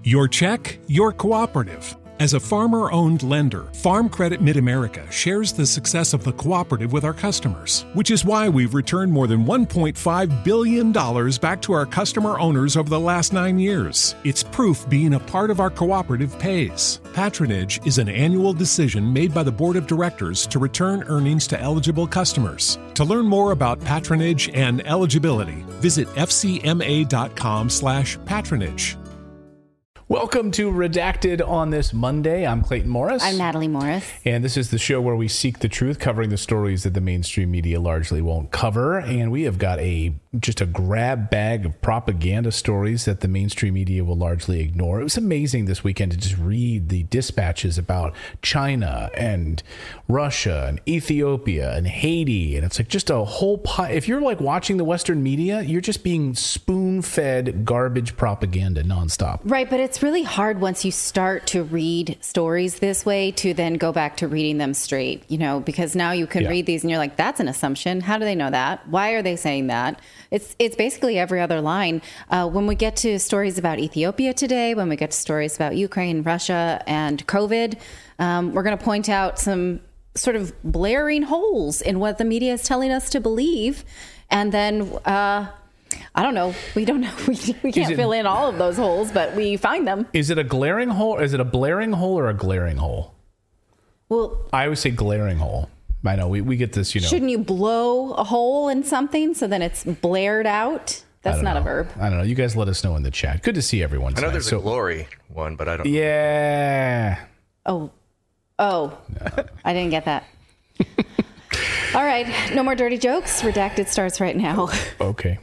Your check, your cooperative. As a farmer-owned lender, Farm Credit Mid-America shares the success of the cooperative with our customers, which is why we've returned more than $1.5 billion back to our customer owners over the last 9 years. It's proof being a part of our cooperative pays. Patronage is an annual decision made by the Board of Directors to return earnings to eligible customers. To learn more about patronage and eligibility, visit fcma.com/patronage. Welcome to Redacted on this Monday. I'm Clayton Morris. I'm Natalie Morris. And this is the show where we seek the truth, covering the stories that the mainstream media largely won't cover. And we have got just a grab bag of propaganda stories that the mainstream media will largely ignore. It was amazing this weekend to just read the dispatches about China and Russia and Ethiopia and Haiti. And it's like just a whole pie. If you're like watching the Western media, you're just being spoon-fed garbage propaganda nonstop. Right, but it's really hard once you start to read stories this way to then go back to reading them straight, because now you can read these and you're like, that's an assumption. How do they know that? Why are they saying that? It's basically every other line. When we get to stories about Ethiopia today, when we get to stories about Ukraine, Russia, and COVID, we're going to point out some sort of blaring holes in what the media is telling us to believe. And then I don't know. We don't know. We can't fill in all of those holes, but we find them. Is it a glaring hole? Is it a blaring hole or a glaring hole? Well, I always say glaring hole. I know we get this, Shouldn't you blow a hole in something so then it's blared out? That's not a verb. I don't know. You guys let us know in the chat. Good to see everyone tonight. I know there's a glory one, but I don't know. Yeah. Oh. No. I didn't get that. All right. No more dirty jokes. Redacted starts right now. Okay.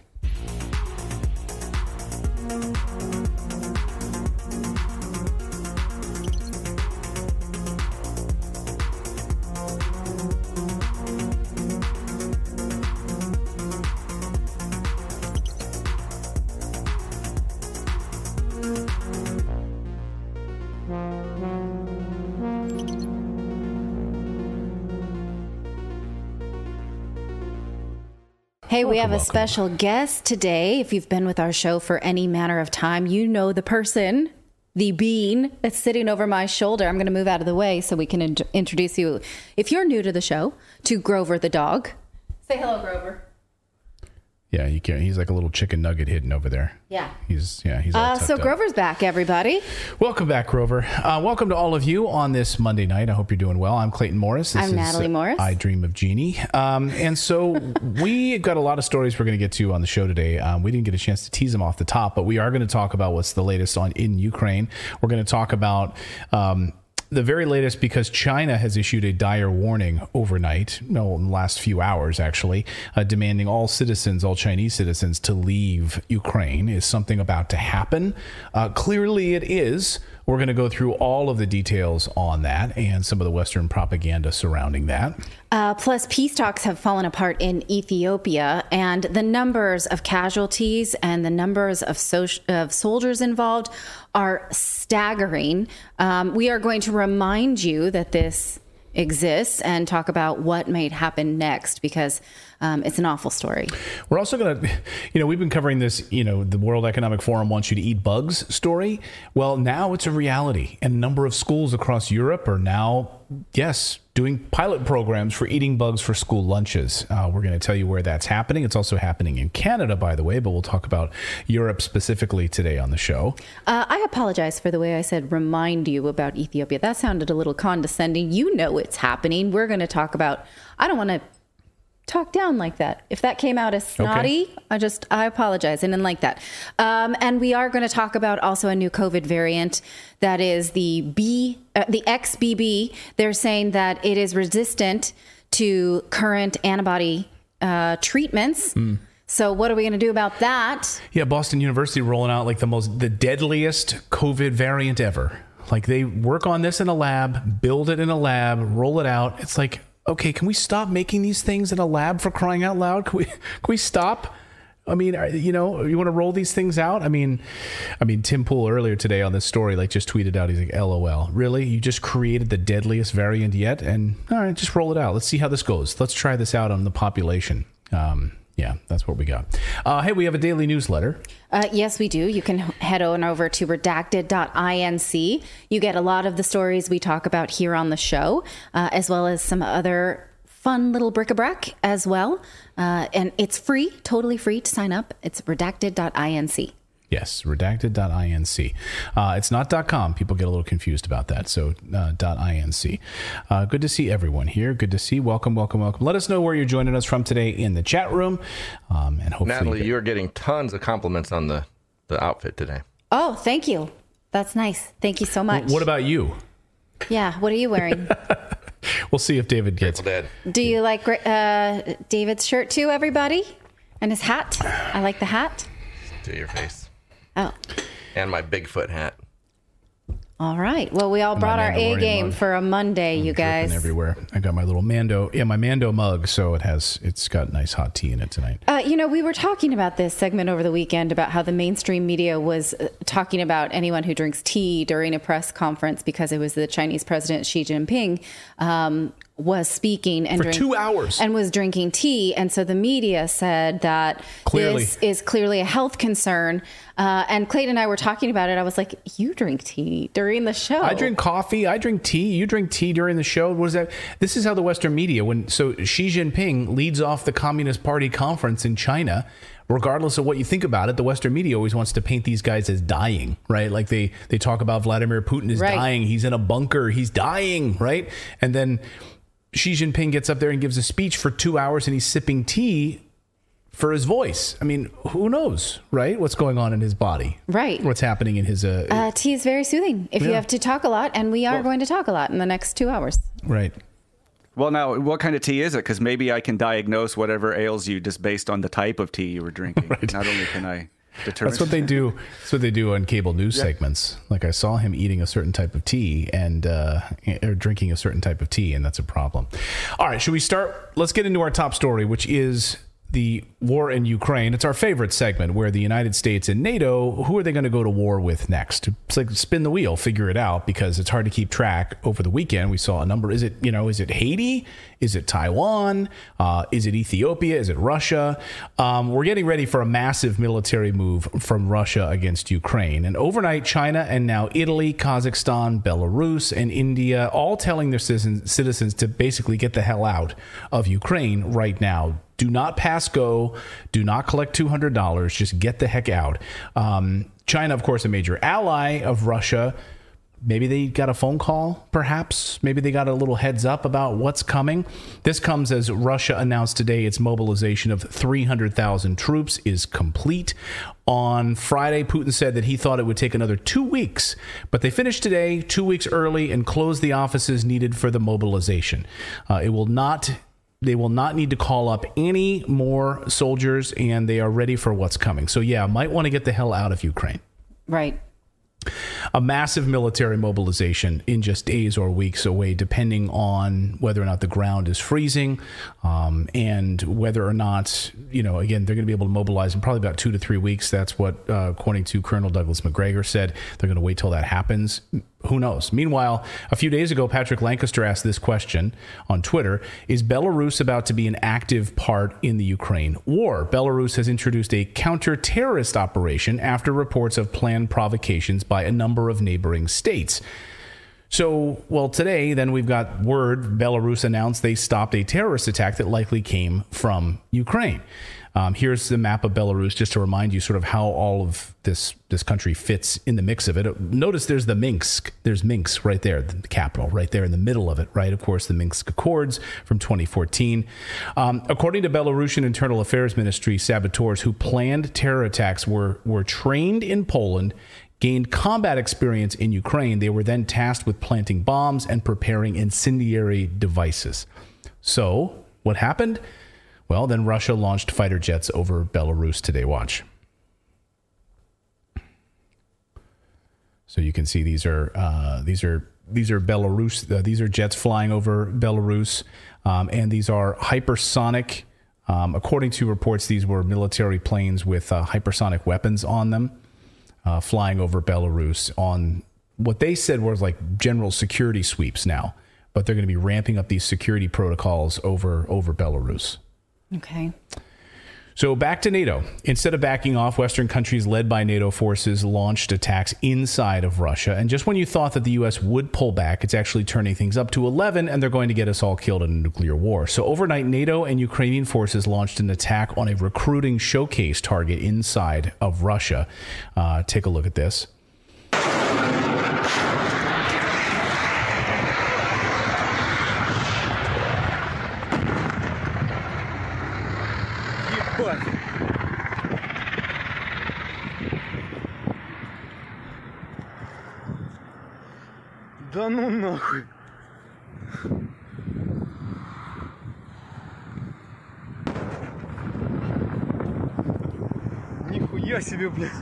Hey, we have a special guest today. If you've been with our show for any manner of time, you know the person, the being that's sitting over my shoulder. I'm going to move out of the way so we can introduce you, if you're new to the show, to Grover the dog. Say hello, Grover. Yeah, you can't. He's like a little chicken nugget hidden over there. Yeah. He's all tucked so up. Grover's back, everybody. Welcome back, Grover. Welcome to all of you on this Monday night. I hope you're doing well. I'm Clayton Morris. I'm Natalie Morris. I Dream of Jeannie. And so we got a lot of stories we're going to get to on the show today. We didn't get a chance to tease them off the top, but we are going to talk about what's the latest in Ukraine. We're going to talk about the very latest, because China has issued a dire warning overnight, in the last few hours actually, demanding all Chinese citizens to leave Ukraine. Is something about to happen? Clearly it is. We're going to go through all of the details on that and some of the Western propaganda surrounding that. Plus, peace talks have fallen apart in Ethiopia, and the numbers of casualties and the numbers of soldiers involved are staggering. We are going to remind you that this exists and talk about what might happen next, because it's an awful story. We're also going to, we've been covering this, the World Economic Forum wants you to eat bugs story. Well, now it's a reality. And a number of schools across Europe are now, doing pilot programs for eating bugs for school lunches. We're going to tell you where that's happening. It's also happening in Canada, by the way, but we'll talk about Europe specifically today on the show. I apologize for the way I said remind you about Ethiopia. That sounded a little condescending. You know it's happening. We're going to talk about, I don't want to talk down like that. If that came out as snotty, okay. I apologize. I didn't like that. And we are going to talk about also a new COVID variant that is the XBB. They're saying that it is resistant to current antibody treatments. So what are we going to do about that? Yeah, Boston University rolling out like the deadliest COVID variant ever. Like they work on this in a lab, build it in a lab, roll it out. It's like, okay, can we stop making these things in a lab, for crying out loud? Can we stop? I mean, you want to roll these things out? I mean, Tim Pool earlier today on this story, just tweeted out, he's like, LOL, really? You just created the deadliest variant yet? And all right, just roll it out. Let's see how this goes. Let's try this out on the population. Yeah, that's what we got. Hey, we have a daily newsletter. Yes, we do. You can head on over to redacted.inc. You get a lot of the stories we talk about here on the show, as well as some other fun little bric-a-brac as well. And it's free, totally free to sign up. It's redacted.inc. Yes, redacted.inc. It's not .com. People get a little confused about that. So .inc. Good to see everyone here. Good to see. Welcome. Let us know where you're joining us from today in the chat room. And hopefully, Natalie, you're getting tons of compliments on the outfit today. Oh, thank you. That's nice. Thank you so much. What about you? Yeah, what are you wearing? We'll see if David gets it. Do you like David's shirt too, everybody? And his hat? I like the hat. To your face. Oh. And my Bigfoot hat. All right. Well, we all brought our A game mug for a Monday, you guys. Everywhere. I got my little Mando, my Mando mug, so it's got nice hot tea in it tonight. We were talking about this segment over the weekend about how the mainstream media was talking about anyone who drinks tea during a press conference because it was the Chinese president Xi Jinping was speaking and for 2 hours and was drinking tea, and so the media said that this is clearly a health concern. And Clayton and I were talking about it. I was like, "You drink tea during the show? I drink coffee. I drink tea. You drink tea during the show. What is that? This is how the Western media. So Xi Jinping leads off the Communist Party conference in China. Regardless of what you think about it, the Western media always wants to paint these guys as dying, right? Like they talk about Vladimir Putin is dying. He's in a bunker. He's dying, right? And then Xi Jinping gets up there and gives a speech for 2 hours and he's sipping tea for his voice. I mean, who knows, right? What's going on in his body. Right. What's happening in his... tea is very soothing if you have to talk a lot, and we are going to talk a lot in the next 2 hours. Right. Well, now, what kind of tea is it? Because maybe I can diagnose whatever ails you just based on the type of tea you were drinking. Right. Not only can I determine... That's what they do. That's what they do on cable news segments. Like I saw him eating a certain type of tea and or drinking a certain type of tea, and that's a problem. All right, should we start? Let's get into our top story, which is the war in Ukraine. It's our favorite segment where the United States and NATO, who are they going to go to war with next? It's like spin the wheel, figure it out, because it's hard to keep track. Over the weekend, we saw a number. Is it Haiti? Is it Taiwan? Is it Ethiopia? Is it Russia? We're getting ready for a massive military move from Russia against Ukraine. And overnight, China and now Italy, Kazakhstan, Belarus, and India, all telling their citizens to basically get the hell out of Ukraine right now. Do not pass go. Do not collect $200. Just get the heck out. China, of course, a major ally of Russia. Maybe they got a phone call, perhaps. Maybe they got a little heads up about what's coming. This comes as Russia announced today its mobilization of 300,000 troops is complete. On Friday, Putin said that he thought it would take another 2 weeks, but they finished today 2 weeks early and closed the offices needed for the mobilization. They will not need to call up any more soldiers, and they are ready for what's coming. So, yeah, might want to get the hell out of Ukraine. Right. A massive military mobilization in just days or weeks away, depending on whether or not the ground is freezing and whether or not, again, they're going to be able to mobilize in probably about 2 to 3 weeks. That's what, according to Colonel Douglas McGregor, said. They're going to wait till that happens. Who knows? Meanwhile, a few days ago, Patrick Lancaster asked this question on Twitter. Is Belarus about to be an active part in the Ukraine war? Belarus has introduced a counter-terrorist operation after reports of planned provocations by a number of neighboring states. So, today, then we've got word Belarus announced they stopped a terrorist attack that likely came from Ukraine. Here's the map of Belarus, just to remind you sort of how all of this country fits in the mix of it. Notice there's the Minsk. There's Minsk right there, the capital, right there in the middle of it, right? Of course, the Minsk Accords from 2014. According to Belarusian Internal Affairs Ministry, saboteurs who planned terror attacks were trained in Poland, gained combat experience in Ukraine. They were then tasked with planting bombs and preparing incendiary devices. So what happened? Well, then Russia launched fighter jets over Belarus today. Watch. So you can see these are Belarus. These are jets flying over Belarus, and these are hypersonic. According to reports, these were military planes with hypersonic weapons on them, flying over Belarus on what they said was like general security sweeps now, but they're going to be ramping up these security protocols over Belarus. Okay. So back to NATO. Instead of backing off, Western countries led by NATO forces launched attacks inside of Russia. And just when you thought that the U.S. would pull back, it's actually turning things up to 11, and they're going to get us all killed in a nuclear war. So overnight, NATO and Ukrainian forces launched an attack on a recruiting showcase target inside of Russia. Take a look at this. Да ну нахуй. Нихуя себе, блядь.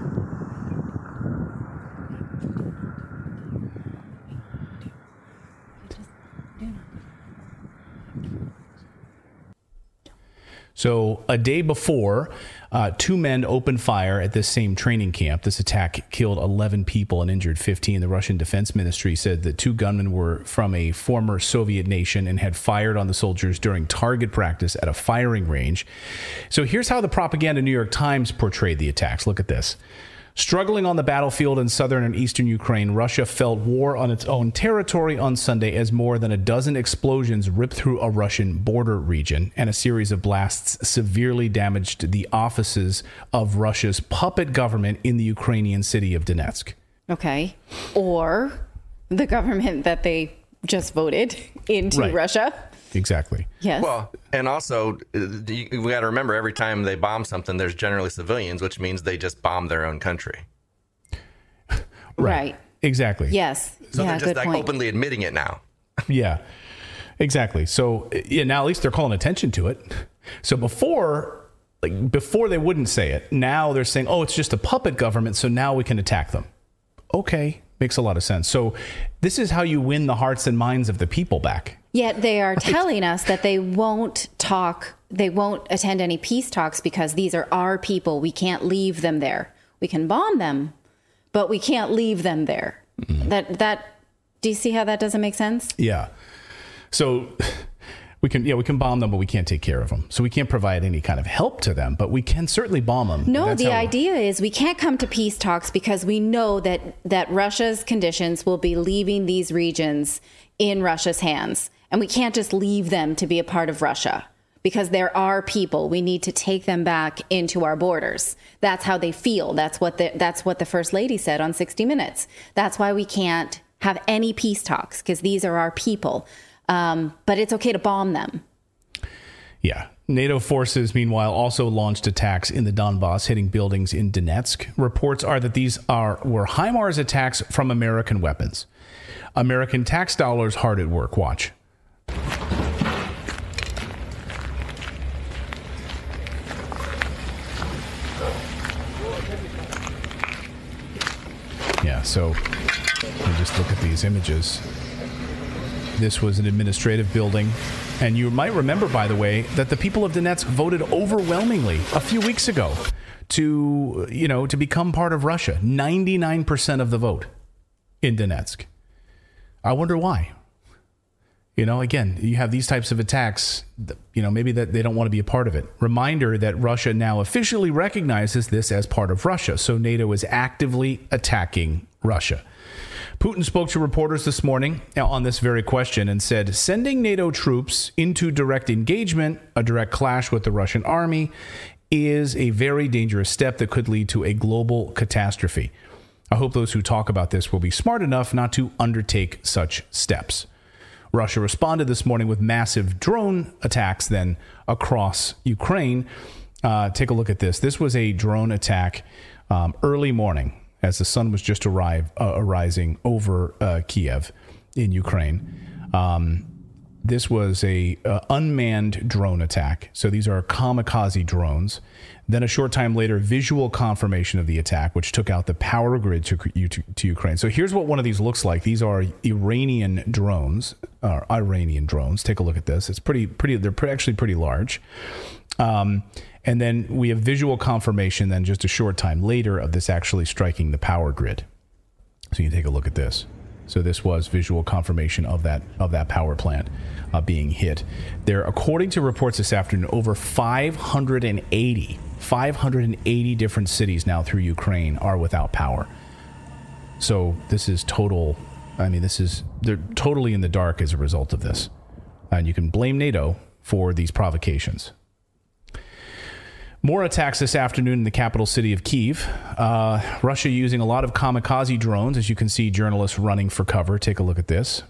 So a day before, 2 men opened fire at this same training camp. This attack killed 11 people and injured 15. The Russian Defense Ministry said that 2 gunmen were from a former Soviet nation and had fired on the soldiers during target practice at a firing range. So here's how the propaganda New York Times portrayed the attacks. Look at this. Struggling on the battlefield in southern and eastern Ukraine, Russia felt war on its own territory on Sunday as more than a dozen explosions ripped through a Russian border region, and a series of blasts severely damaged the offices of Russia's puppet government in the Ukrainian city of Donetsk. Okay. Or the government that they just voted into Right. Russia. Exactly. Yes. Well, and also, we got to remember every time they bomb something, there's generally civilians, which means they just bomb their own country. Right. Exactly. Yes. So yeah, they're just good like point. openly admitting it now. Yeah, exactly. So yeah, now at least they're calling attention to it. So before they wouldn't say it. Now they're saying, oh, it's just a puppet government, so now we can attack them. Okay, makes a lot of sense. So this is how you win the hearts and minds of the people back. Yet they are telling us that they won't attend any peace talks because these are our people. We can't leave them there. We can bomb them, but we can't leave them there. Mm-hmm. Do you see how that doesn't make sense? Yeah. So we can bomb them, but we can't take care of them. So we can't provide any kind of help to them, but we can certainly bomb them. No, the idea is we can't come to peace talks because we know that Russia's conditions will be leaving these regions in Russia's hands. And we can't just leave them to be a part of Russia because they're our people. We need to take them back into our borders. That's how they feel. That's what the First Lady said on 60 Minutes. That's why we can't have any peace talks because these are our people. But it's okay to bomb them. Yeah. NATO forces, meanwhile, also launched attacks in the Donbass, hitting buildings in Donetsk. Reports are that these were HIMARS attacks from American weapons. American tax dollars hard at work. Watch. Yeah, so you just look at these images. This was an administrative building. And you might remember, by the way, that the people of Donetsk voted overwhelmingly a few weeks ago to become part of Russia. 99% of the vote in Donetsk. I wonder why. Again, you have these types of attacks, maybe that they don't want to be a part of it. Reminder that Russia now officially recognizes this as part of Russia. So NATO is actively attacking Russia. Putin spoke to reporters this morning on this very question and said, sending NATO troops into direct engagement, a direct clash with the Russian army, is a very dangerous step that could lead to a global catastrophe. I hope those who talk about this will be smart enough not to undertake such steps. Russia responded this morning with massive drone attacks then across Ukraine. Take a look at this. This was a drone attack early morning as the sun was just arising over Kiev in Ukraine. This was a unmanned drone attack. So these are kamikaze drones. Then a short time later, visual confirmation of the attack, which took out the power grid to Ukraine. So here's what one of these looks like. These are Iranian drones. Take a look at this. It's pretty. They're actually pretty large. And then we have visual confirmation then just a short time later of this actually striking the power grid. So you can take a look at this. So this was visual confirmation of that power plant being hit. There, according to reports this afternoon, over 580 different cities now through Ukraine are without power. So this is total. I mean, they're totally in the dark as a result of this. And you can blame NATO for these provocations. More attacks this afternoon in the capital city of Kyiv. Russia using a lot of kamikaze drones. As you can see, journalists running for cover. Take a look at this.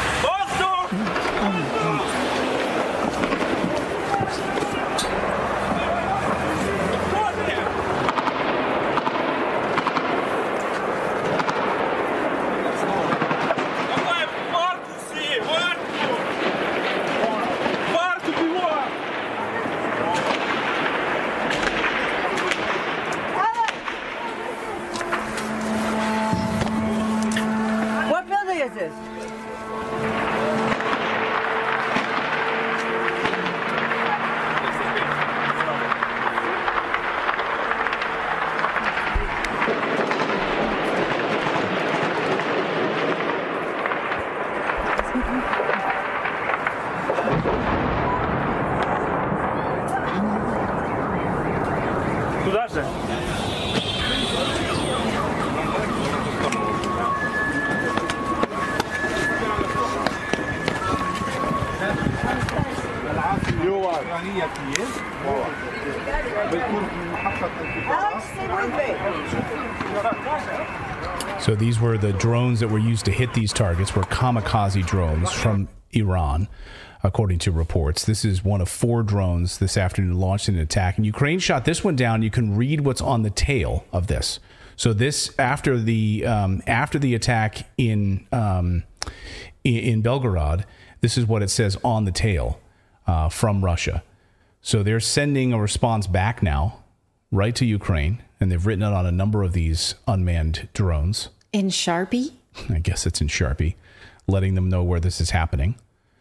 So these were the drones that were used to hit these targets, were kamikaze drones from Iran, according to reports. This is one of 4 drones this afternoon launched in an attack. And Ukraine shot this one down. You can read what's on the tail of this. So this, after the attack in Belgorod, this is what it says on the tail from Russia. So they're sending a response back now, right to Ukraine, and they've written it on a number of these unmanned drones. In Sharpie? I guess it's in Sharpie, letting them know where this is happening.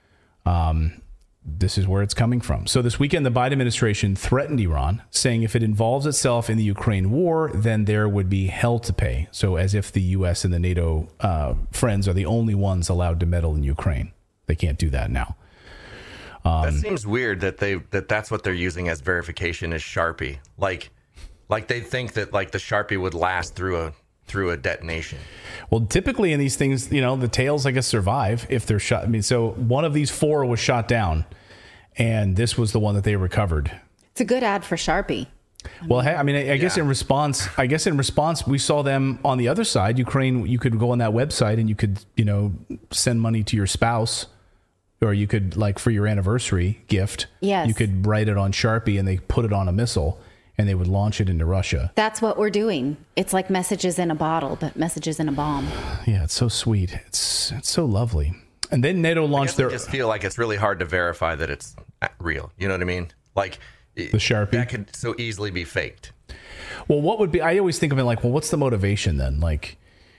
This is where it's coming from. So this weekend, the Biden administration threatened Iran, saying if it involves itself in the Ukraine war, then there would be hell to pay. So as if the U.S. and the NATO friends are the only ones allowed to meddle in Ukraine. They can't do that now. That seems weird that that's what they're using as verification is Sharpie. Like they think that like the Sharpie would last through a detonation. Well, typically in these things, the tails, I guess, survive if they're shot. I mean, so one of these 4 was shot down, and this was the one that they recovered. It's a good ad for Sharpie. Well, I mean, I guess in response, we saw them on the other side. Ukraine, you could go on that website and you could, send money to your spouse, or you could, like, for your anniversary gift, yes, you could write it on Sharpie and they put it on a missile and they would launch it into Russia. That's what we're doing. It's like messages in a bottle, but messages in a bomb. Yeah, it's so sweet. It's so lovely. And then NATO launched their... I just feel like it's really hard to verify that it's real. You know what I mean? Like the Sharpie? That could so easily be faked. Well, what would be... I always think of it like, well, what's the motivation then? Like,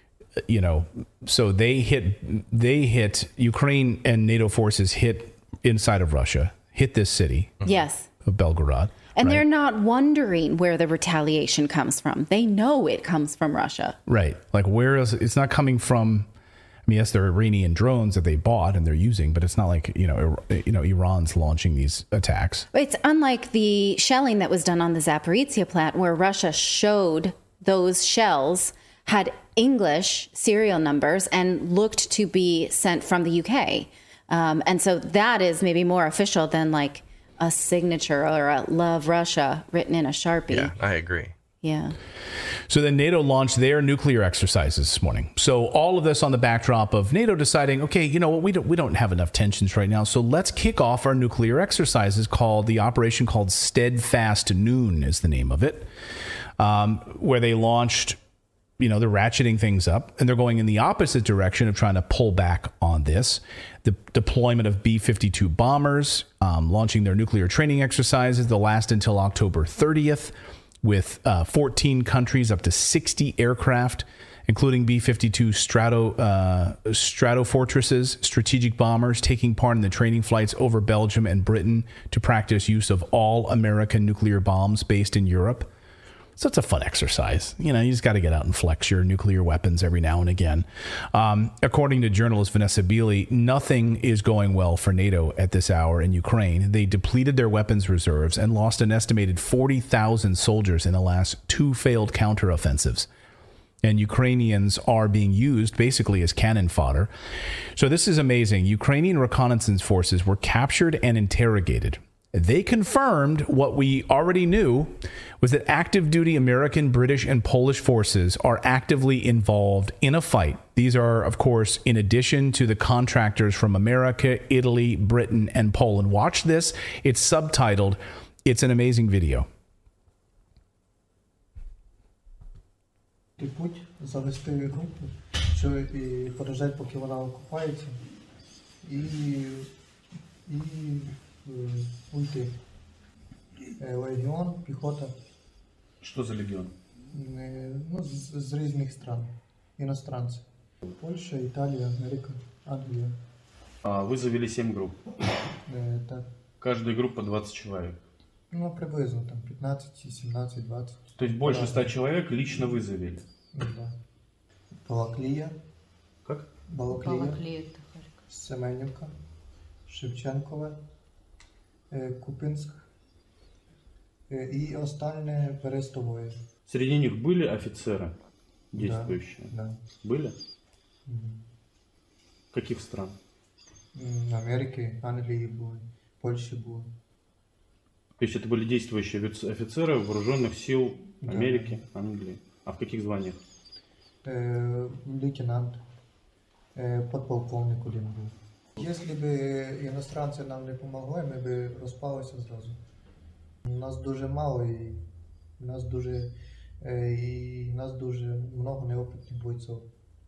so they hit Ukraine, and NATO forces hit inside of Russia, hit this city. Yes. Of Belgorod. And they're not wondering where the retaliation comes from. They know it comes from Russia. Right. Like, where is it's not coming from? I mean, yes, they're Iranian drones that they bought and they're using, but it's not like, Iran's launching these attacks. It's unlike the shelling that was done on the Zaporizhia plant, where Russia showed those shells had English serial numbers and looked to be sent from the UK. And so that is maybe more official than like a signature or a Love Russia written in a Sharpie. Yeah, I agree. Yeah. So then NATO launched their nuclear exercises this morning. So all of this on the backdrop of NATO deciding, okay, you know what, we don't have enough tensions right now, so let's kick off our nuclear exercises. The operation called Steadfast Noon is the name of it, where they launched, they're ratcheting things up, and they're going in the opposite direction of trying to pull back on this. The deployment of B-52 bombers, launching their nuclear training exercises. They'll last until October 30th, with 14 countries, up to 60 aircraft, including B-52 Stratofortresses, strategic bombers, taking part in the training flights over Belgium and Britain to practice use of all American nuclear bombs based in Europe. So it's a fun exercise. You just got to get out and flex your nuclear weapons every now and again. According to journalist Vanessa Beeley, nothing is going well for NATO at this hour in Ukraine. They depleted their weapons reserves and lost an estimated 40,000 soldiers in the last 2 failed counteroffensives. And Ukrainians are being used basically as cannon fodder. So this is amazing. Ukrainian reconnaissance forces were captured and interrogated. They confirmed what we already knew, was that active duty American, British, and Polish forces are actively involved in a fight. These are, of course, in addition to the contractors from America, Italy, Britain, and Poland. Watch this. It's subtitled. It's an amazing video. Путь завести групу, що і подождати, поки вона окупається, і уйти. Легіон, піхота. Что за легион? Ну, з різних стран, іностранці. Польща, Італія, Америка, Англія. А вы завели 7 групп. Так. Каждая группа 20 человек. Ну, приблизно, там, 15, 17, 20. То есть больше 100 человек лично вы завели? Да. Балаклія. Как? Балаклія. Семенівка. Шевченкове. Купинск. И остальные перестовые. Среди них были офицеры действующие? Да. Были? Каких стран? Америки, Англии были, Польши были. То есть это были действующие офицеры вооруженных сил Америки, Англии. А в каких званиях? Лейтенант, подполковник один был. Если бы иностранцы нам не помогли, мы бы розпалися зразу. Нас дуже мало і нас дуже много неопитних бойців.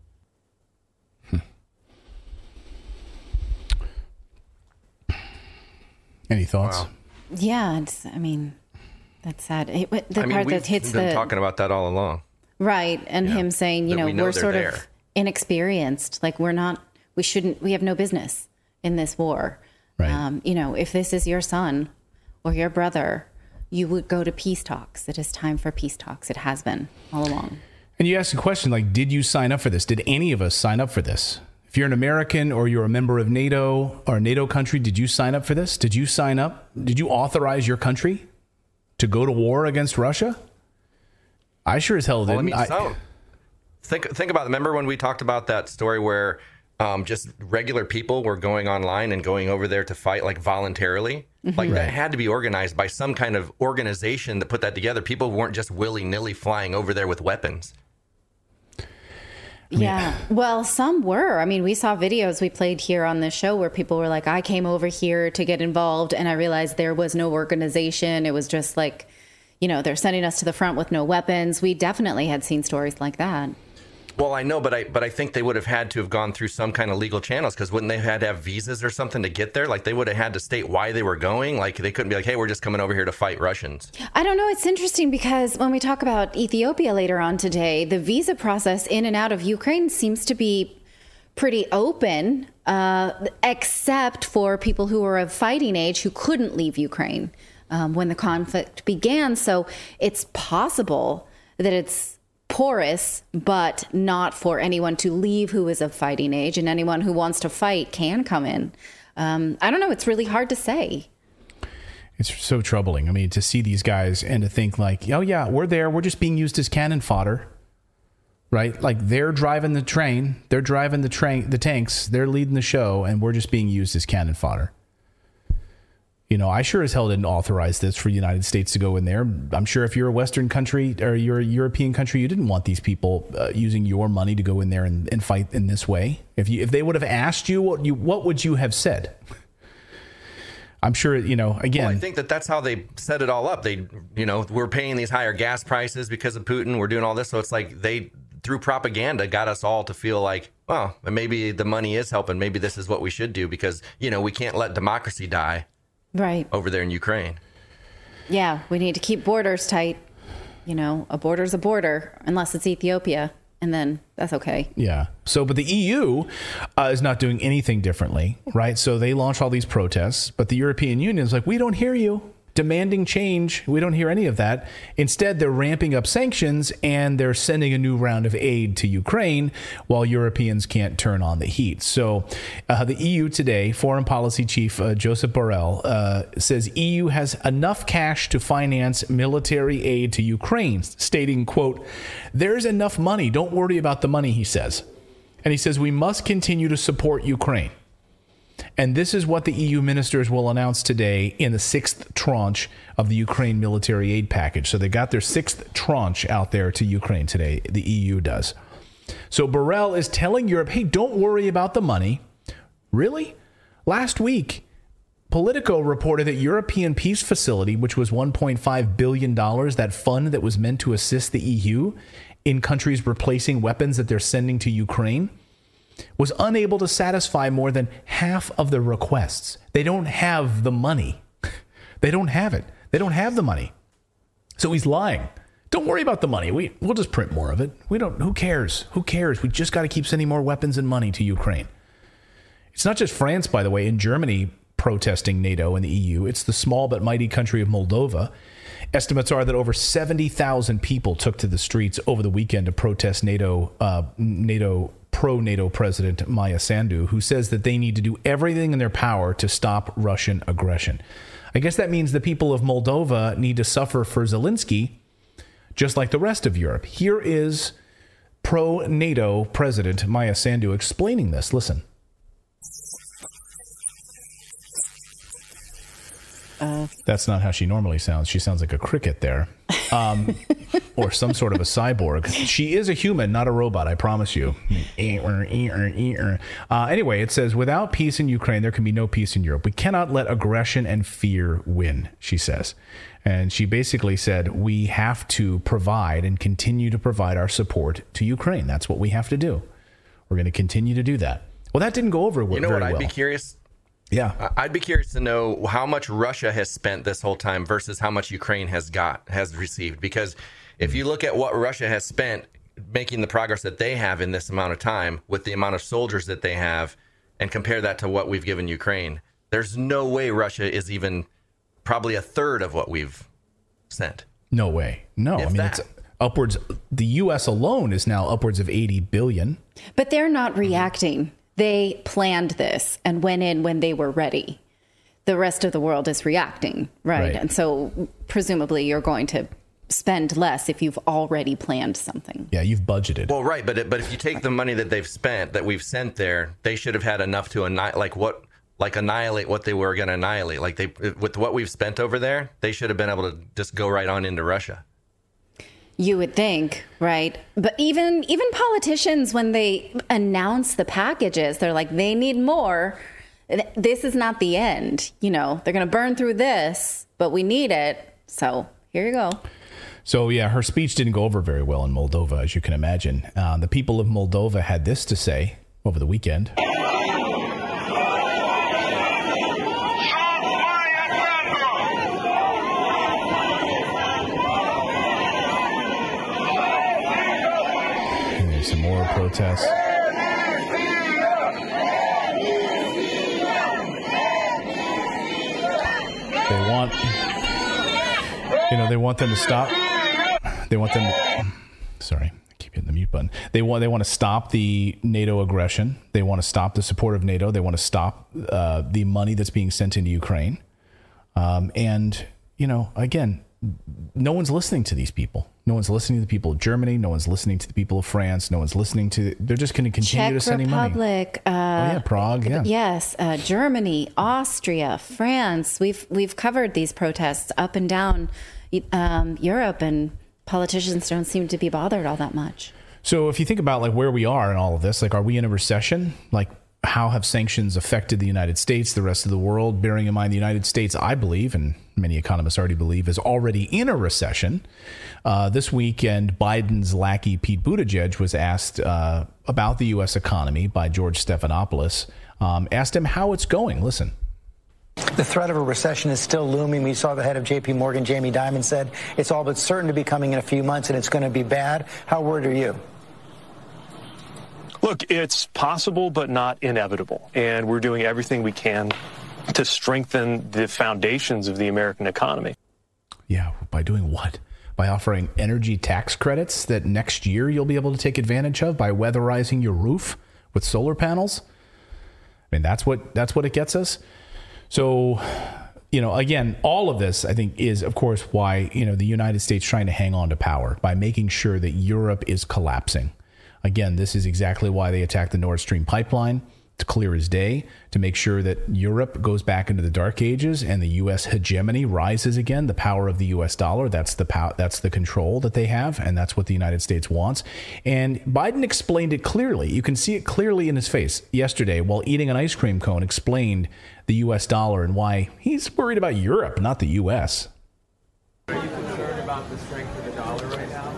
Any thoughts? Wow. Yeah, that's sad. The part we've that hits been talking about that all along. Right, and him saying, we're sort of inexperienced. Like we have no business in this war. Right. If this is your son or your brother, you would go to peace talks. It is time for peace talks. It has been all along. And you asked a question like, did you sign up for this? Did any of us sign up for this? If you're an American or you're a member of NATO or a NATO country, did you sign up for this? Did you sign up? Did you authorize your country to go to war against Russia? I sure as hell didn't. Think about it. Remember when we talked about that story where just regular people were going online and going over there to fight like voluntarily? Like that had to be organized by some kind of organization that put that together. People weren't just willy-nilly flying over there with weapons. Yeah. Well, some were. We saw videos we played here on this show where people were like, I came over here to get involved and I realized there was no organization. It was just like, they're sending us to the front with no weapons. We definitely had seen stories like that. Well, I know, but I think they would have had to have gone through some kind of legal channels, because wouldn't they had to have visas or something to get there? Like they would have had to state why they were going. Like they couldn't be like, hey, we're just coming over here to fight Russians. I don't know. It's interesting because when we talk about Ethiopia later on today, the visa process in and out of Ukraine seems to be pretty open, except for people who are of fighting age who couldn't leave Ukraine when the conflict began. So it's possible that it's porous, but not for anyone to leave who is of fighting age, and anyone who wants to fight can come in. I don't know. It's really hard to say. It's so troubling. To see these guys and to think like, oh yeah, we're there. We're just being used as cannon fodder, right? Like they're driving the train, they're driving the tanks, they're leading the show, and we're just being used as cannon fodder. I sure as hell didn't authorize this for the United States to go in there. I'm sure if you're a Western country or you're a European country, you didn't want these people using your money to go in there and fight in this way. If they would have asked you, what would you have said? I'm sure, again. Well, I think that's how they set it all up. They, we're paying these higher gas prices because of Putin. We're doing all this. So it's like they, through propaganda, got us all to feel like, well, maybe the money is helping. Maybe this is what we should do because, we can't let democracy die. Right. Over there in Ukraine. Yeah, we need to keep borders tight. A border's a border, unless it's Ethiopia, and then that's okay. Yeah. So, but the EU is not doing anything differently, right? So they launch all these protests, but the European Union is like, we don't hear you. demanding change. We don't hear any of that. Instead, they're ramping up sanctions and they're sending a new round of aid to Ukraine while Europeans can't turn on the heat. So the EU today, Foreign Policy Chief Josep Borrell says EU has enough cash to finance military aid to Ukraine, stating, quote, "There's enough money. Don't worry about the money," he says. And he says we must continue to support Ukraine. And this is what the EU ministers will announce today in the 6th tranche of the Ukraine military aid package. So they got their 6th tranche out there to Ukraine today. The EU does. So Borrell is telling Europe, hey, don't worry about the money. Really? Last week, Politico reported that European Peace Facility, which was $1.5 billion, that fund that was meant to assist the EU in countries replacing weapons that they're sending to Ukraine, was unable to satisfy more than half of the requests. They don't have the money. They don't have it. They don't have the money. So he's lying. Don't worry about the money. We'll just print more of it. Who cares? Who cares? We just got to keep sending more weapons and money to Ukraine. It's not just France, by the way, in Germany protesting NATO and the EU. It's the small but mighty country of Moldova. Estimates are that over 70,000 people took to the streets over the weekend to protest pro-NATO President Maya Sandu, who says that they need to do everything in their power to stop Russian aggression. I guess that means the people of Moldova need to suffer for Zelensky, just like the rest of Europe. Here is pro-NATO President Maya Sandu explaining this. Listen. That's not how she normally sounds. She sounds like a cricket there, or some sort of a cyborg. She is a human, not a robot, I promise you. Anyway, it says, without peace in Ukraine, there can be no peace in Europe. We cannot let aggression and fear win, she says. And she basically said, we have to provide and continue to provide our support to Ukraine. That's what we have to do. We're going to continue to do that. Well, that didn't go over very well. You know what I'd be curious? Yeah. I'd be curious to know how much Russia has spent this whole time versus how much Ukraine has received. Because if you look at what Russia has spent making the progress that they have in this amount of time with the amount of soldiers that they have and compare that to what we've given Ukraine, there's no way Russia is even probably a third of what we've sent. No way. No. I mean, it's upwards. The U.S. alone is now upwards of 80 billion. But they're not reacting. They planned this and went in when they were ready. The rest of the world is reacting, right? And so presumably you're going to spend less if you've already planned something. Yeah, you've budgeted. Well, right, but if you take the money that they've spent, that we've sent there, they should have had enough to annihilate what they were going to annihilate. Like with what we've spent over there, they should have been able to just go right on into Russia. You would think, right? But even politicians, when they announce the packages, they're like, they need more. This is not the end. You know, they're going to burn through this, but we need it. So here you go. So, yeah, her speech didn't go over very well in Moldova, as you can imagine. The people of Moldova had this to say over the weekend. Some more protests. They want them to stop. They want them to, sorry, I keep hitting the mute button. They want to stop the NATO aggression. They want to stop the support of NATO. They want to stop the money that's being sent into Ukraine. And, again, no one's listening to these people. No one's listening to the people of Germany. No one's listening to the people of France. No one's listening to. They're just going to continue to send money. Prague. Yeah. Yes, Germany, Austria, France. We've covered these protests up and down Europe, and politicians don't seem to be bothered all that much. So if you think about where we are in all of this, are we in a recession? How have sanctions affected the United States, the rest of the world? Bearing in mind the United States, I believe, and many economists already believe, is already in a recession. This weekend, Biden's lackey Pete Buttigieg was asked about the U.S. economy by George Stephanopoulos. Asked him how it's going. Listen. The threat of a recession is still looming. We saw the head of J.P. Morgan, Jamie Dimon, said it's all but certain to be coming in a few months and it's going to be bad. How worried are you? Look, it's possible, but not inevitable. And we're doing everything we can to strengthen the foundations of the American economy. Yeah, by doing what? By offering energy tax credits that next year you'll be able to take advantage of by weatherizing your roof with solar panels. I mean, that's what it gets us. So, again, all of this, I think, is, of course, why, the United States trying to hang on to power by making sure that Europe is collapsing. Again, this is exactly why they attacked the Nord Stream pipeline. It's clear as day, to make sure that Europe goes back into the dark ages and the U.S. hegemony rises again. The power of the U.S. dollar, that's the control that they have, and that's what the United States wants. And Biden explained it clearly. You can see it clearly in his face yesterday while eating an ice cream cone, explained the U.S. dollar and why he's worried about Europe, not the U.S. Are you concerned about the strength of the dollar right now?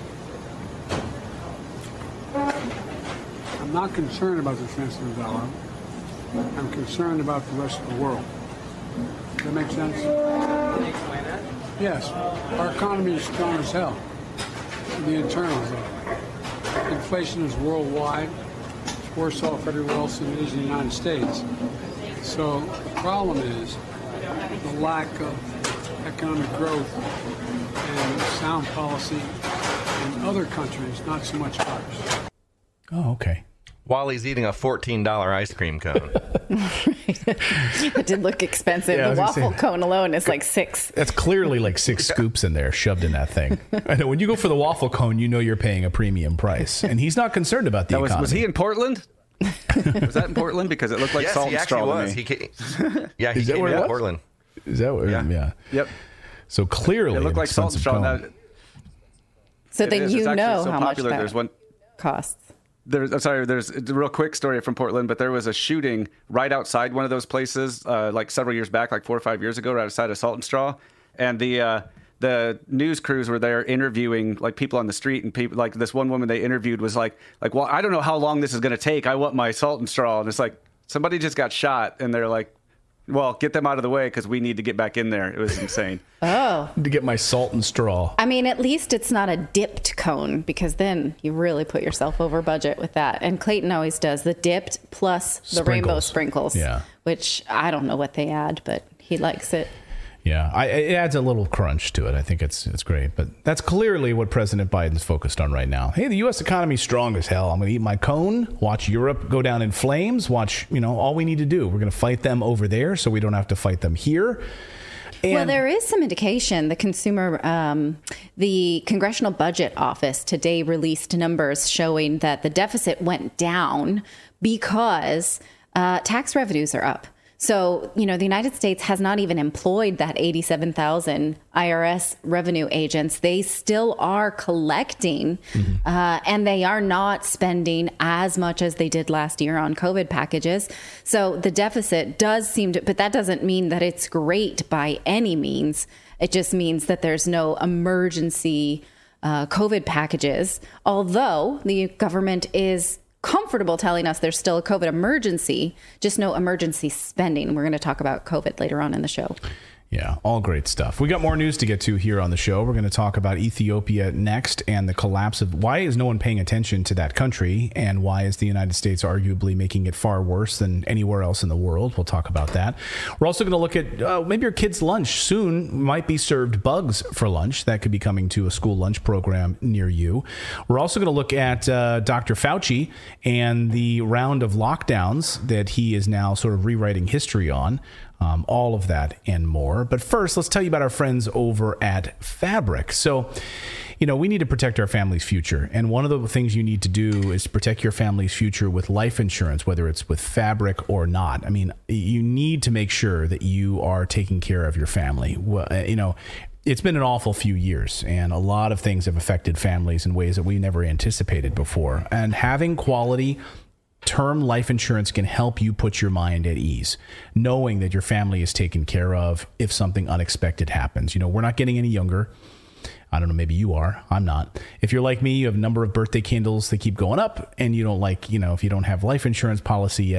I'm not concerned about the strength of the dollar. I'm concerned about the rest of the world. Does that make sense? Can you explain that? Yes. Our economy is strong as hell. The internals are. Inflation is worldwide. It's worse off everywhere else than it is in the United States. So the problem is the lack of economic growth and sound policy in other countries, not so much ours. Oh, okay. While he's eating a $14 ice cream cone. It did look expensive. Yeah, the waffle cone alone is like $6. That's clearly like 6 scoops in there shoved in that thing. I know when you go for the waffle cone, you're paying a premium price. And he's not concerned about the economy. Was he in Portland? Was that in Portland? Because it looked like salt and straw to me. He came in Portland. Is that what? Yeah. Yep. So clearly it looked like salt and straw. So then how much that There's one costs. There's a real quick story from Portland, but there was a shooting right outside one of those places, like several years back, like 4 or 5 years ago, right outside of Salt and Straw. And the news crews were there interviewing like people on the street, and people like this one woman they interviewed was like, well, I don't know how long this is going to take. I want my Salt and Straw. And it's like, somebody just got shot, and they're like, well, get them out of the way because we need to get back in there. It was insane. Oh. To get my Salt and Straw. I mean, at least it's not a dipped cone, because then you really put yourself over budget with that. And Clayton always does the dipped plus the rainbow sprinkles, which I don't know what they add, but he likes it. Yeah, it adds a little crunch to it. I think it's great. But that's clearly what President Biden's focused on right now. Hey, the U.S. economy's strong as hell. I'm going to eat my cone, watch Europe go down in flames, watch, all we need to do. We're going to fight them over there so we don't have to fight them here. Well, there is some indication. The Congressional Budget Office today released numbers showing that the deficit went down because tax revenues are up. So, the United States has not even employed that 87,000 IRS revenue agents. They still are collecting, and they are not spending as much as they did last year on COVID packages. So the deficit does seem to, but that doesn't mean that it's great by any means. It just means that there's no emergency COVID packages, although the government is comfortable telling us there's still a COVID emergency, just no emergency spending. We're going to talk about COVID later on in the show. Yeah, all great stuff. We got more news to get to here on the show. We're going to talk about Ethiopia next and the collapse of why is no one paying attention to that country, and why is the United States arguably making it far worse than anywhere else in the world. We'll talk about that. We're also going to look at maybe your kid's lunch soon might be served bugs for lunch. That could be coming to a school lunch program near you. We're also going to look at Dr. Fauci and the round of lockdowns that he is now sort of rewriting history on. All of that and more. But first, let's tell you about our friends over at Fabric. So, we need to protect our family's future. And one of the things you need to do is to protect your family's future with life insurance, whether it's with Fabric or not. I mean, you need to make sure that you are taking care of your family. It's been an awful few years, and a lot of things have affected families in ways that we never anticipated before. And having quality term life insurance can help you put your mind at ease, knowing that your family is taken care of if something unexpected happens. We're not getting any younger. I don't know, maybe you are. I'm not. If you're like me, you have a number of birthday candles that keep going up, and you don't like, if you don't have life insurance policy yet,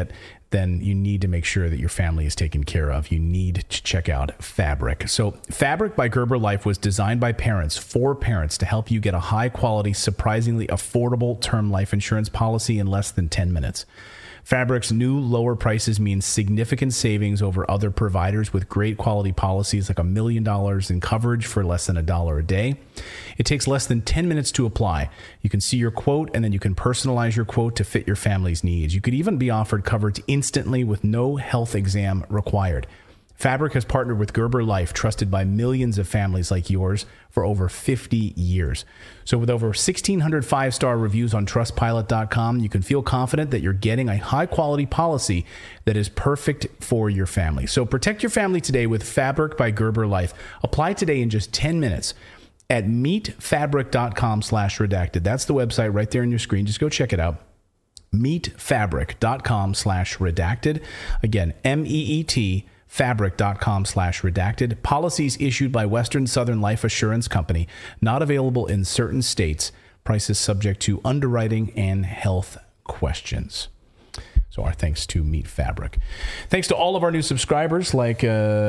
then you need to make sure that your family is taken care of. You need to check out Fabric. So Fabric by Gerber Life was designed by parents for parents to help you get a high quality, surprisingly affordable term life insurance policy in less than 10 minutes. Fabric's new lower prices mean significant savings over other providers with great quality policies like $1 million in coverage for less than $1 a day. It takes less than 10 minutes to apply. You can see your quote, and then you can personalize your quote to fit your family's needs. You could even be offered coverage instantly with no health exam required. Fabric has partnered with Gerber Life, trusted by millions of families like yours for over 50 years. So with over 1,600 five-star reviews on Trustpilot.com, you can feel confident that you're getting a high-quality policy that is perfect for your family. So protect your family today with Fabric by Gerber Life. Apply today in just 10 minutes at meetfabric.com/redacted. That's the website right there on your screen. Just go check it out. Meetfabric.com/redacted. Again, MEET. Fabric.com/redacted. Policies issued by Western Southern Life Assurance Company. Not available in certain states. Prices subject to underwriting and health questions. So our thanks to Meet Fabric. Thanks to all of our new subscribers like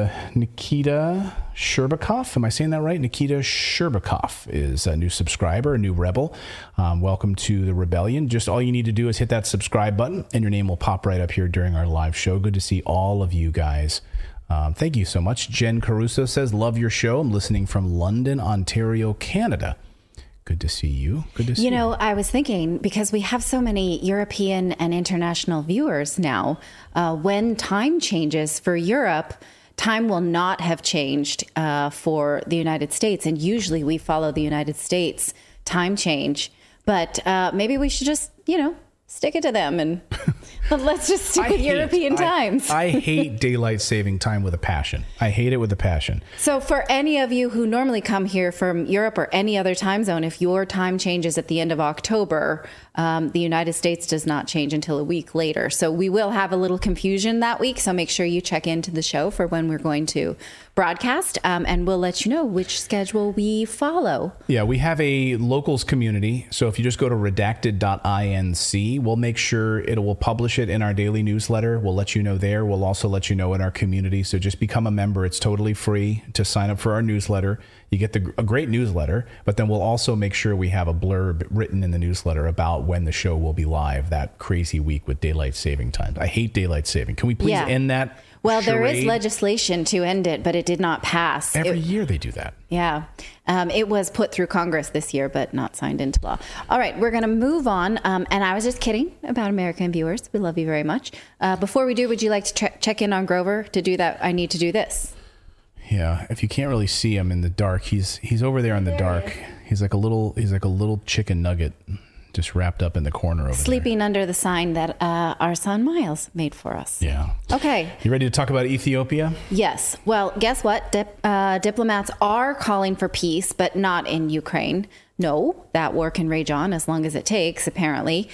Nikita Sherbakov. Am I saying that right? Nikita Sherbakov is a new subscriber, a new rebel. Welcome to the rebellion. Just all you need to do is hit that subscribe button and your name will pop right up here during our live show. Good to see all of you guys. Thank you so much. Jen Caruso says, love your show. I'm listening from London, Ontario, Canada. Good to see you. Good to see you. You know, I was thinking, because we have so many European and international viewers now, when time changes for Europe, time will not have changed for the United States. And usually we follow the United States time change. But maybe we should just, stick it to them and let's just stick with European times. I hate daylight saving time with a passion. I hate it with a passion. So for any of you who normally come here from Europe or any other time zone, if your time changes at the end of October, the United States does not change until a week later. So we will have a little confusion that week. So make sure you check into the show for when we're going to broadcast, and we'll let you know which schedule we follow. Yeah, we have a locals community. So if you just go to redacted.inc, we'll make sure it will publish it in our daily newsletter. We'll let you know there. We'll also let you know in our community. So just become a member. It's totally free to sign up for our newsletter. You get a great newsletter, but then we'll also make sure we have a blurb written in the newsletter about when the show will be live that crazy week with daylight saving time. I hate daylight saving. Can we please end that? Well, charade? There is legislation to end it, but it did not pass. Every year they do that. Yeah. It was put through Congress this year, but not signed into law. All right, we're going to move on. And I was just kidding about American viewers. We love you very much. Before we do, would you like to check in on Grover? To do that, I need to do this. Yeah, if you can't really see him in the dark, he's over there in the dark. He's like a little chicken nugget just wrapped up in the corner over sleeping there, under the sign that our son Miles made for us. Yeah. Okay. You ready to talk about Ethiopia? Yes. Well, guess what? Diplomats are calling for peace, but not in Ukraine. No, that war can rage on as long as it takes, apparently.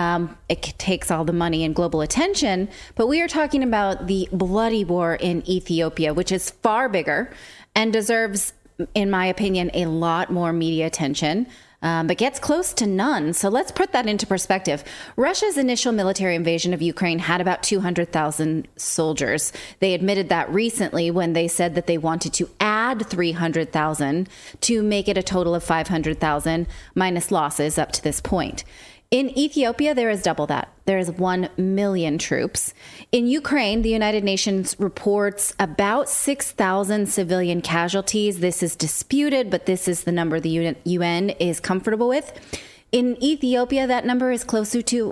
It takes all the money and global attention. But we are talking about the bloody war in Ethiopia, which is far bigger and deserves, in my opinion, a lot more media attention. But gets close to none. So let's put that into perspective. Russia's initial military invasion of Ukraine had about 200,000 soldiers. They admitted that recently when they said that they wanted to add 300,000 to make it a total of 500,000 minus losses up to this point. In Ethiopia, there is double that. There is 1 million troops. In Ukraine, the United Nations reports about 6,000 civilian casualties. This is disputed, but this is the number the UN is comfortable with. In Ethiopia, that number is closer to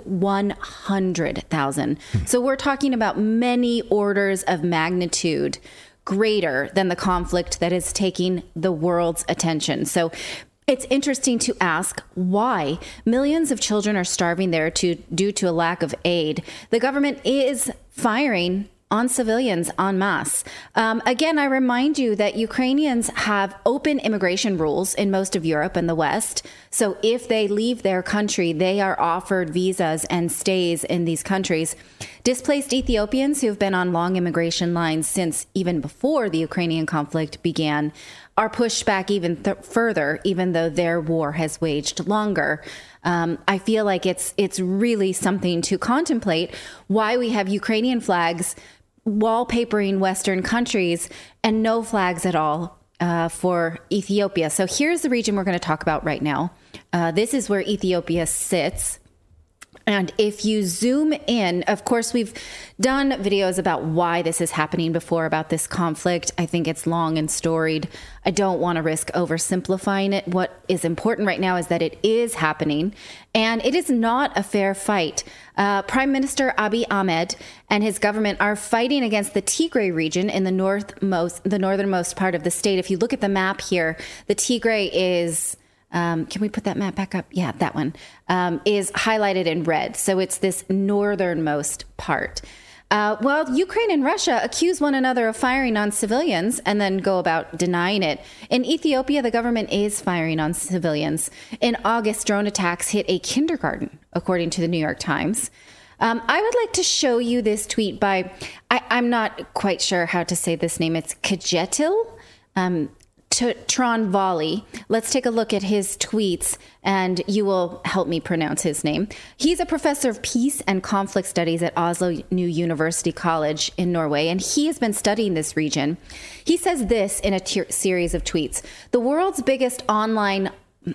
100,000. So we're talking about many orders of magnitude greater than the conflict that is taking the world's attention. So it's interesting to ask why millions of children are starving there due to a lack of aid. The government is firing on civilians en masse. Again, I remind you that Ukrainians have open immigration rules in most of Europe and the West. So if they leave their country, they are offered visas and stays in these countries. Displaced Ethiopians who have been on long immigration lines since even before the Ukrainian conflict began are pushed back even further, even though their war has waged longer. I feel like it's really something to contemplate why we have Ukrainian flags wallpapering Western countries and no flags at all for Ethiopia. So here's the region we're going to talk about right now. This is where Ethiopia sits. And if you zoom in, of course, we've done videos about why this is happening before, about this conflict. I think it's long and storied. I don't want to risk oversimplifying it. What is important right now is that it is happening, and it is not a fair fight. Prime Minister Abiy Ahmed and his government are fighting against the Tigray region in the northernmost part of the state. If you look at the map here, the Tigray is... can we put that map back up? Yeah, that one is highlighted in red. So it's this northernmost part. Well, Ukraine and Russia accuse one another of firing on civilians and then go about denying it. In Ethiopia, the government is firing on civilians. In August, drone attacks hit a kindergarten, according to the New York Times. I would like to show you this tweet by, I'm not quite sure how to say this name. It's Kajetil. Tronvali. Let's take a look at his tweets and you will help me pronounce his name. He's a professor of peace and conflict studies at Oslo New University College in Norway, and he has been studying this region. He says this in a series of tweets. The world's biggest ongoing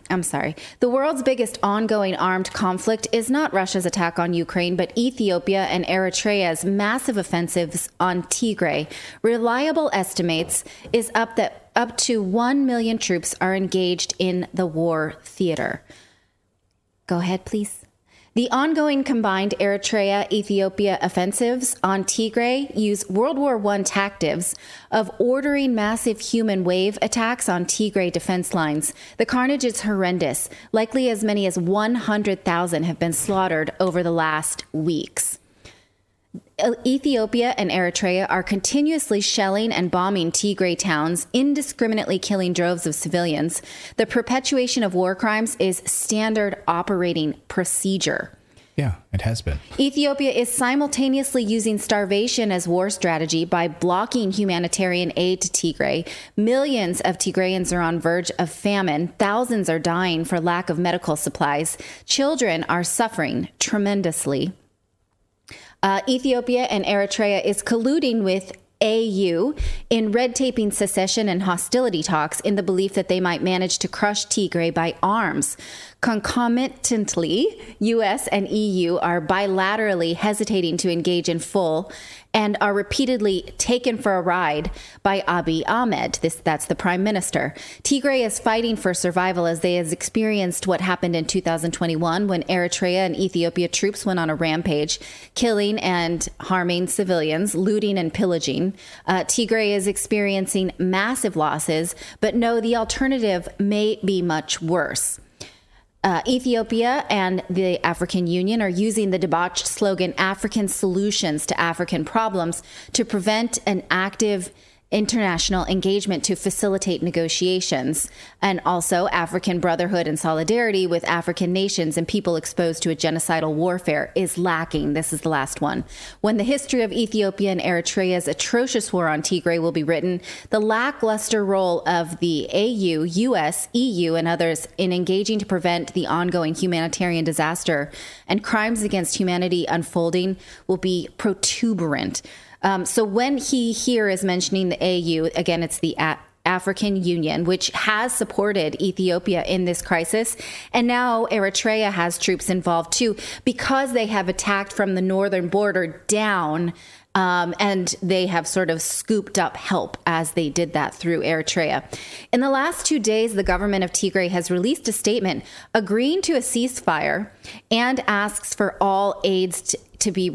armed conflict is not Russia's attack on Ukraine, but Ethiopia and Eritrea's massive offensives on Tigray. Reliable estimates is up to 1 million troops are engaged in the war theater. Go ahead, please. The ongoing combined Eritrea-Ethiopia offensives on Tigray use World War I tactics of ordering massive human wave attacks on Tigray defense lines. The carnage is horrendous. Likely as many as 100,000 have been slaughtered over the last weeks. Ethiopia and Eritrea are continuously shelling and bombing Tigray towns, indiscriminately killing droves of civilians. The perpetuation of war crimes is standard operating procedure. Yeah, it has been. Ethiopia is simultaneously using starvation as war strategy by blocking humanitarian aid to Tigray. Millions of Tigrayans are on verge of famine. Thousands are dying for lack of medical supplies. Children are suffering tremendously. Ethiopia and Eritrea is colluding with AU in red-taping secession and hostility talks in the belief that they might manage to crush Tigray by arms. Concomitantly, U.S. and EU are bilaterally hesitating to engage in full and are repeatedly taken for a ride by Abiy Ahmed. That's the prime minister. Tigray is fighting for survival as they have experienced what happened in 2021 when Eritrea and Ethiopia troops went on a rampage, killing and harming civilians, looting and pillaging. Tigray is experiencing massive losses, but no, the alternative may be much worse. Ethiopia and the African Union are using the debauched slogan African solutions to African problems to prevent an active international engagement to facilitate negotiations, and also African brotherhood and solidarity with African nations and people exposed to a genocidal warfare is lacking. This is the last one. When the history of Ethiopia and Eritrea's atrocious war on Tigray will be written, the lackluster role of the AU, US, EU, and others in engaging to prevent the ongoing humanitarian disaster and crimes against humanity unfolding will be protuberant. So when he here is mentioning the AU, again, it's the African Union, which has supported Ethiopia in this crisis. And now Eritrea has troops involved, too, because they have attacked from the northern border down. And they have sort of scooped up help as they did that through Eritrea. In the last 2 days, the government of Tigray has released a statement agreeing to a ceasefire and asks for all aids to be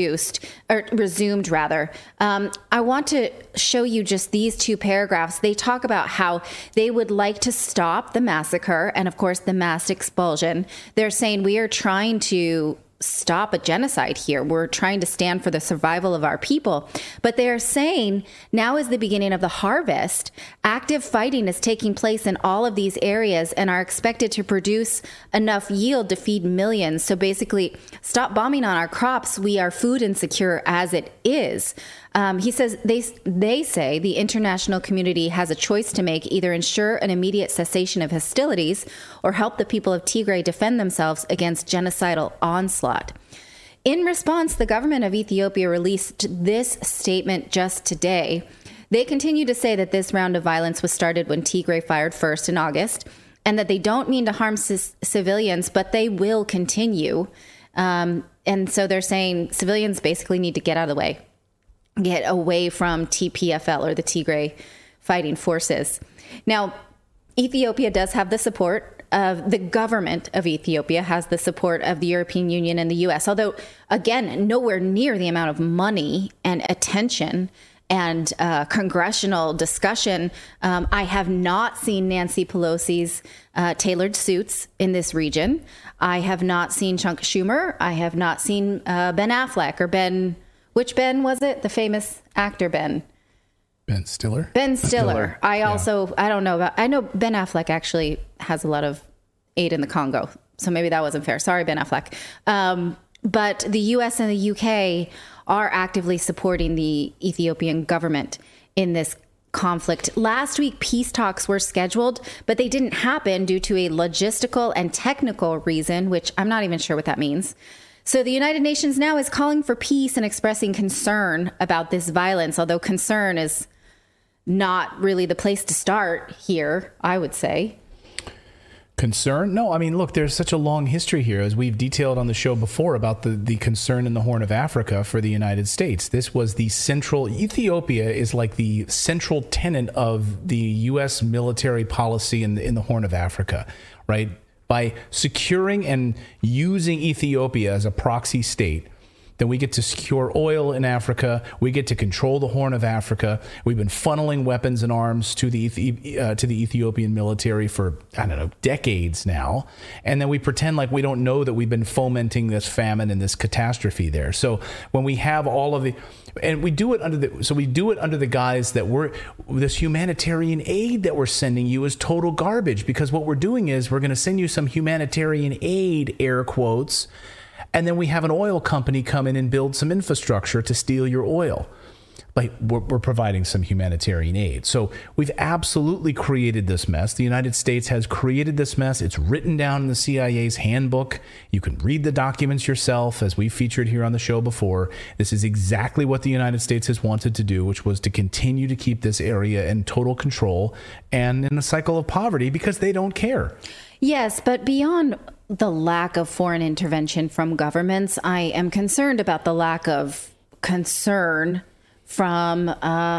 resumed rather. I want to show you just these two paragraphs. They talk about how they would like to stop the massacre and, of course, the mass expulsion. They're saying we are trying to stop a genocide here. We're trying to stand for the survival of our people. But they're saying now is the beginning of the harvest. Active fighting is taking place in all of these areas and are expected to produce enough yield to feed millions. So basically, stop bombing on our crops. We are food insecure as it is. He says they say the international community has a choice to make, either ensure an immediate cessation of hostilities or help the people of Tigray defend themselves against genocidal onslaught. In response, the government of Ethiopia released this statement just today. They continue to say that this round of violence was started when Tigray fired first in August, and that they don't mean to harm civilians, but they will continue. And so they're saying civilians basically need to get out of the way. Get away from TPFL, or the Tigray Fighting Forces. Now, Ethiopia does have the support of the government of Ethiopia, has the support of the European Union and the U.S., although, again, nowhere near the amount of money and attention and congressional discussion. I have not seen Nancy Pelosi's tailored suits in this region. I have not seen Chuck Schumer. I have not seen Ben Affleck or Ben... Which Ben was it? The famous actor Ben. Ben Stiller? Ben Stiller. I don't know I know Ben Affleck actually has a lot of aid in the Congo. So maybe that wasn't fair. Sorry, Ben Affleck. But the US and the UK are actively supporting the Ethiopian government in this conflict. Last week, peace talks were scheduled, but they didn't happen due to a logistical and technical reason, which I'm not even sure what that means. So the United Nations now is calling for peace and expressing concern about this violence, although concern is not really the place to start here, I would say. Concern? No, I mean, look, there's such a long history here, as we've detailed on the show before, about the concern in the Horn of Africa for the United States. This was the central... Ethiopia is like the central tenet of the U.S. military policy in the Horn of Africa, right? By securing and using Ethiopia as a proxy state, then we get to secure oil in Africa. We get to control the Horn of Africa. We've been funneling weapons and arms to the Ethiopian military for, I don't know, decades now. And then we pretend like we don't know that we've been fomenting this famine and this catastrophe there. So when we have all of the... And we do it under the guise that this humanitarian aid that we're sending you is total garbage, because what we're doing is we're going to send you some humanitarian aid, air quotes, and then we have an oil company come in and build some infrastructure to steal your oil. Like, we're providing some humanitarian aid. So we've absolutely created this mess. The United States has created this mess. It's written down in the CIA's handbook. You can read the documents yourself, as we featured here on the show before. This is exactly what the United States has wanted to do, which was to continue to keep this area in total control and in a cycle of poverty, because they don't care. Yes, but beyond the lack of foreign intervention from governments, I am concerned about the lack of concern from,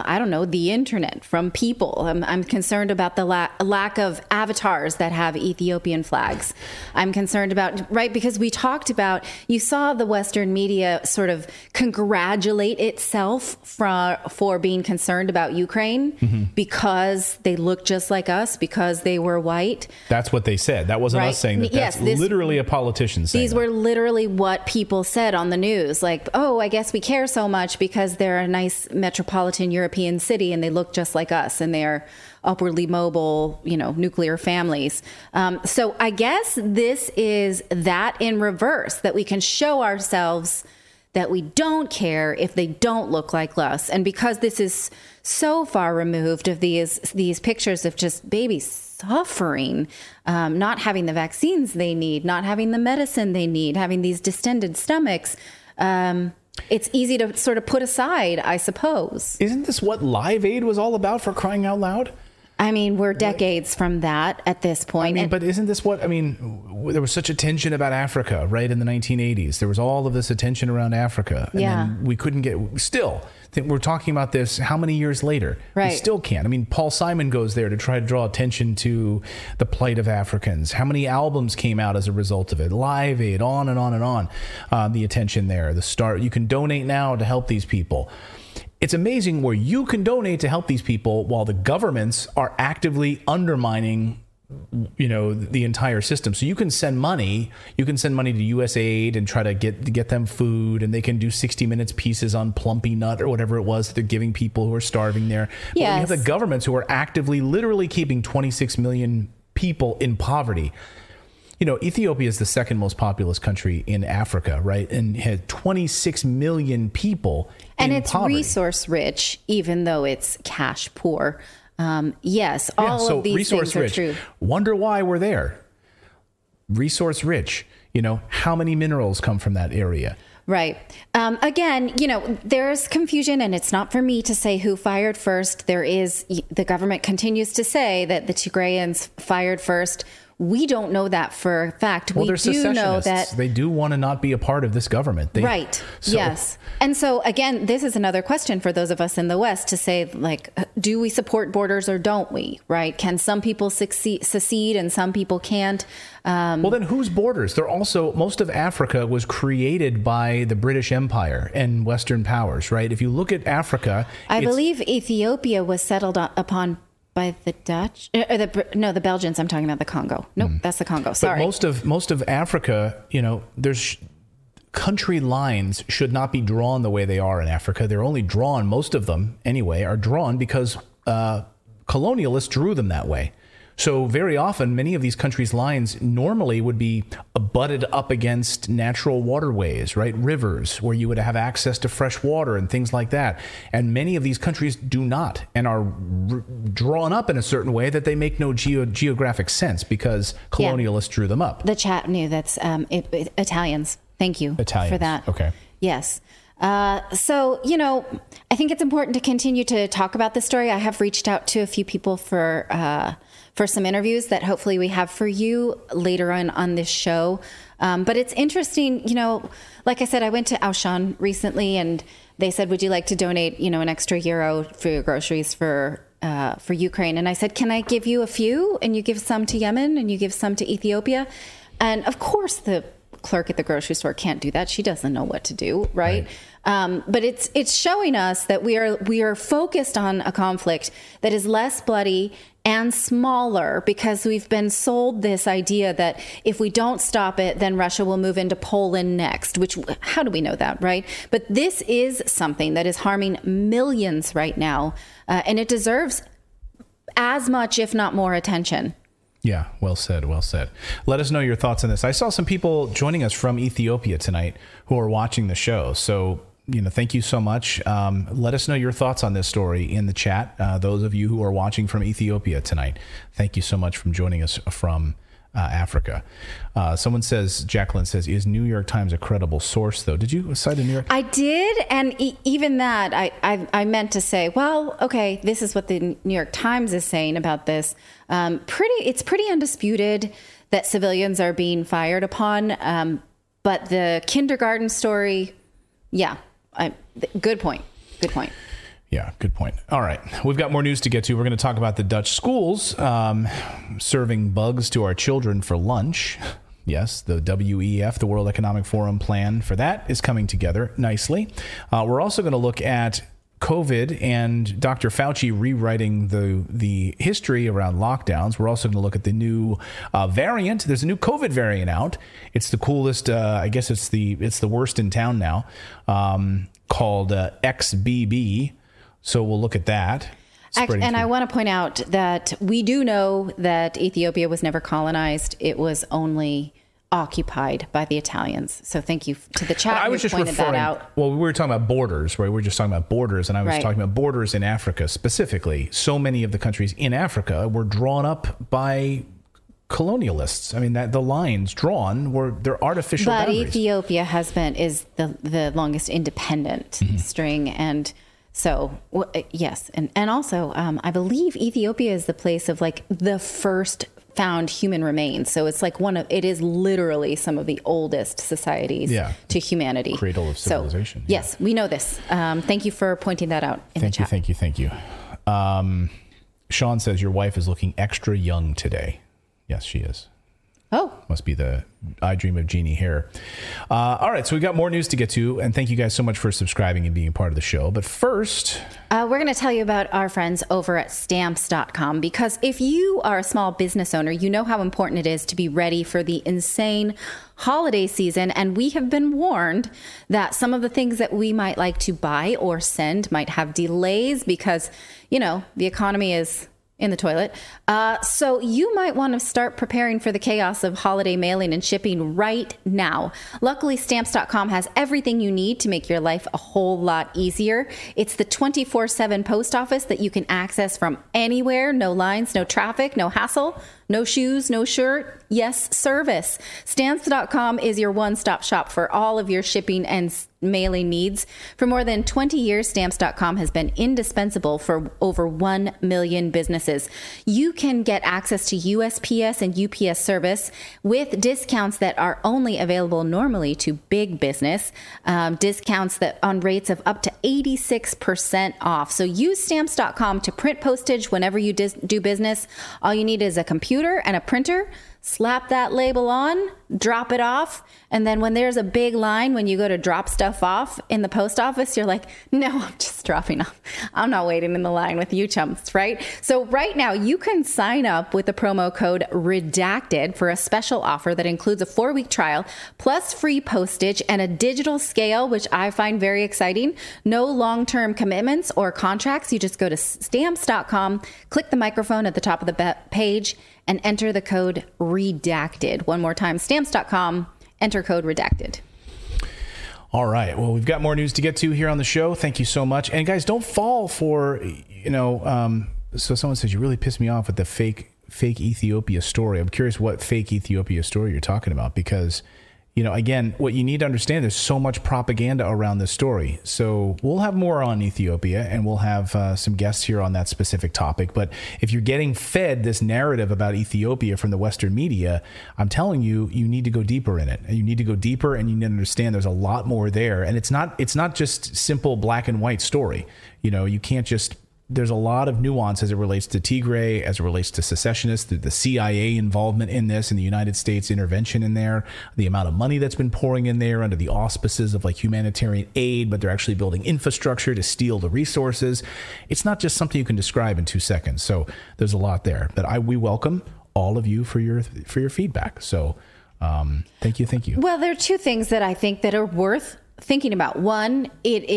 the internet, from people. I'm concerned about the lack of avatars that have Ethiopian flags. I'm concerned about, right, because we talked about, you saw the Western media sort of congratulate itself for being concerned about Ukraine because they look just like us, because they were white. That's what they said. That wasn't us saying that. That's literally a politician saying These were literally what people said on the news. Like, oh, I guess we care so much because they're a nice metropolitan European city and they look just like us and they are upwardly mobile, nuclear families. So I guess this is that in reverse, that we can show ourselves that we don't care if they don't look like us. And because this is so far removed of these pictures of just babies suffering, not having the vaccines they need, not having the medicine they need, having these distended stomachs, it's easy to sort of put aside, I suppose. Isn't this what Live Aid was all about, for crying out loud? I mean, we're decades from that at this point. But isn't this what, there was such attention about Africa, right, in the 1980s. There was all of this attention around Africa. And then we couldn't we're talking about this how many years later? Right. We still can't. Paul Simon goes there to try to draw attention to the plight of Africans. How many albums came out as a result of it? Live Aid, on and on and on. The attention there, you can donate now to help these people. It's amazing where you can donate to help these people while the governments are actively undermining the entire system. So you can send money to USAID and try to get them food, and they can do 60 minutes pieces on Plumpy Nut or whatever it was that they're giving people who are starving there. But you have the governments who are actively, literally keeping 26 million people in poverty. Ethiopia is the second most populous country in Africa, right? And had 26 million people and in it's poverty. Resource rich, even though it's cash poor. Yes, all of these things are true. Wonder why we're there. Resource rich. How many minerals come from that area? Right. Again, there's confusion, and it's not for me to say who fired first. The government continues to say that the Tigrayans fired first. We don't know that for a fact. Well, we do know that they do want to not be a part of this government. Right. Yes. And so, again, this is another question for those of us in the West to say, do we support borders or don't we? Right. Can some people secede and some people can't? Well, then whose borders? They're also, most of Africa was created by the British Empire and Western powers, right? If you look at Africa, I believe Ethiopia was settled upon by the Dutch, the Belgians. I'm talking about the Congo. Nope, that's the Congo. Sorry. But most of Africa, there's country lines should not be drawn the way they are in Africa. They're only drawn, most of them anyway, are drawn because colonialists drew them that way. So very often, many of these countries' lines normally would be butted up against natural waterways, right? Rivers, where you would have access to fresh water and things like that. And many of these countries do not, and are drawn up in a certain way that they make no geographic sense because colonialists drew them up. The chat knew that's Italians. Thank you for that. Okay. Yes. So, I think it's important to continue to talk about this story. I have reached out to a few people for some interviews that hopefully we have for you later on this show. But it's interesting, like I said, I went to Auchan recently and they said, would you like to donate, an extra euro for your groceries for Ukraine? And I said, can I give you a few? And you give some to Yemen and you give some to Ethiopia. And of course, the clerk at the grocery store can't do that. She doesn't know what to do, right? But it's showing us that we are focused on a conflict that is less bloody and smaller because we've been sold this idea that if we don't stop it, then Russia will move into Poland next, which, how do we know that, right? But this is something that is harming millions right now, and it deserves as much, if not more, attention. Yeah, well said, well said. Let us know your thoughts on this. I saw some people joining us from Ethiopia tonight who are watching the show. So, thank you so much. Let us know your thoughts on this story in the chat. Those of you who are watching from Ethiopia tonight, thank you so much for joining us from Africa. Someone says, Jacqueline says, is New York Times a credible source, though? Did you cite a New York? I did. And even that, I meant to say, well, okay, this is what the New York Times is saying about this. It's pretty undisputed that civilians are being fired upon. But the kindergarten story, good point. Good point. Yeah, good point. All right. We've got more news to get to. We're going to talk about the Dutch schools serving bugs to our children for lunch. Yes, the WEF, the World Economic Forum plan for that is coming together nicely. We're also going to look at COVID and Dr. Fauci rewriting the history around lockdowns. We're also going to look at the new variant. There's a new COVID variant out. It's the coolest. I guess it's the worst in town now, called XBB. So we'll look at that. And I want to point out that we do know that Ethiopia was never colonized. It was only occupied by the Italians. So thank you to the chat who pointed that out. Well, we were talking about borders, right? We were just talking about borders, and I was talking about borders in Africa specifically. So many of the countries in Africa were drawn up by colonialists. I mean, that the lines drawn they're artificial boundaries. But Ethiopia is the longest independent string, and so yes, and also I believe Ethiopia is the place of the first found human remains. So it's it is literally some of the oldest societies to humanity. Cradle of civilization. So, yes, we know this. Thank you for pointing that out in the chat. Thank you. Sean says your wife is looking extra young today. Yes, she is. Oh. Must be the I Dream of Jeannie hair. All right, so we got more news to get to, and thank you guys so much for subscribing and being part of the show. But first, we're going to tell you about our friends over at Stamps.com, because if you are a small business owner, you know how important it is to be ready for the insane holiday season. And we have been warned that some of the things that we might like to buy or send might have delays because, you know, the economy is in the toilet. So you might want to start preparing for the chaos of holiday mailing and shipping right now. Luckily, Stamps.com has everything you need to make your life a whole lot easier. It's the 24/7 post office that you can access from anywhere. No lines, no traffic, no hassle, no shoes, no shirt. Yes, service. Stamps.com is your one-stop shop for all of your shipping and mailing needs. For more than 20 years, Stamps.com has been indispensable for over 1 million businesses. You can get access to USPS and UPS service with discounts that are only available normally to big business, discounts that on rates of up to 86% off. So use Stamps.com to print postage whenever you do business. All you need is a computer and a printer. Slap that label on, drop it off, and then when there's a big line when you go to drop stuff off in the post office, you're like, no, I'm just dropping off. I'm not waiting in the line with you chumps, right? So right now you can sign up with the promo code REDACTED for a special offer that includes a 4-week trial plus free postage and a digital scale, which I find very exciting. No long-term commitments or contracts. You just go to Stamps.com, click the microphone at the top of the page, and enter the code REDACTED. One more time, Stamps.com, enter code REDACTED. All right. Well, we've got more news to get to here on the show. Thank you so much. And guys, don't fall for, so someone says, you really pissed me off with the fake Ethiopia story. I'm curious what fake Ethiopia story you're talking about, because, again, what you need to understand, there's so much propaganda around this story. So we'll have more on Ethiopia, and we'll have some guests here on that specific topic. But if you're getting fed this narrative about Ethiopia from the Western media, I'm telling you, you need to go deeper in it. And you need to go deeper, and you need to understand there's a lot more there. And it's not just simple black and white story. You can't just... There's a lot of nuance as it relates to Tigray, as it relates to secessionists, the CIA involvement in this, and the United States intervention in there, the amount of money that's been pouring in there under the auspices of like humanitarian aid, but they're actually building infrastructure to steal the resources. It's not just something you can describe in 2 seconds. So there's a lot there. But we welcome all of you for your feedback. So thank you. Well, there are 2 things that I think that are worth thinking about. One,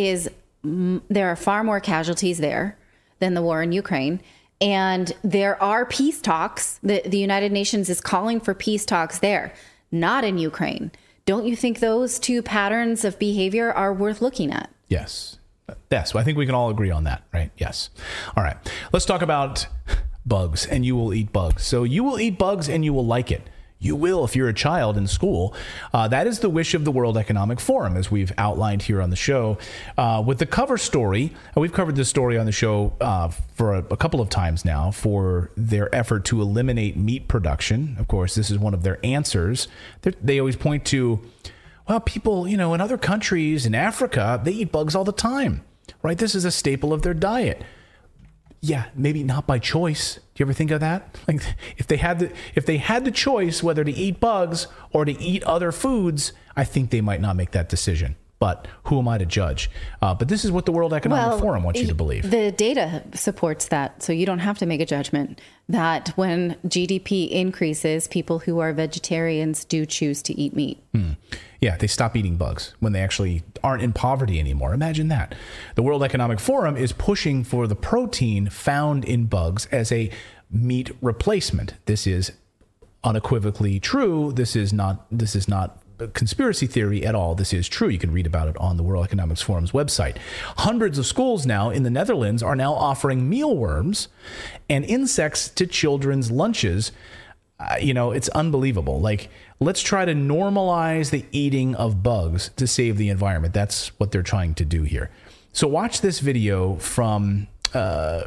there are far more casualties there than the war in Ukraine. And there are peace talks. The United Nations is calling for peace talks there, not in Ukraine. Don't you think those 2 patterns of behavior are worth looking at? Yes. Yes. I think we can all agree on that, right? Yes. All right. Let's talk about bugs, and you will eat bugs. So you will eat bugs and you will like it. You will if you're a child in school. That is the wish of the World Economic Forum, as we've outlined here on the show. With the cover story, we've covered this story on the show for a couple of times now, for their effort to eliminate meat production. Of course, this is one of their answers. They always point to, well, people, in other countries in Africa, they eat bugs all the time, right? This is a staple of their diet. Yeah, maybe not by choice. Do you ever think of that? Like, if they had the choice whether to eat bugs or to eat other foods, I think they might not make that decision. But who am I to judge? But this is what the World Economic Forum wants you to believe. The data supports that, so you don't have to make a judgment that when GDP increases, people who are vegetarians do choose to eat meat. Yeah, they stop eating bugs when they actually aren't in poverty anymore. Imagine that. The World Economic Forum is pushing for the protein found in bugs as a meat replacement. This is unequivocally true. This is not a conspiracy theory at all. This is true. You can read about it on the World Economic Forum's website. Hundreds of schools now in the Netherlands are now offering mealworms and insects to children's lunches. It's unbelievable. Like, let's try to normalize the eating of bugs to save the environment. That's what they're trying to do here. So watch this video from a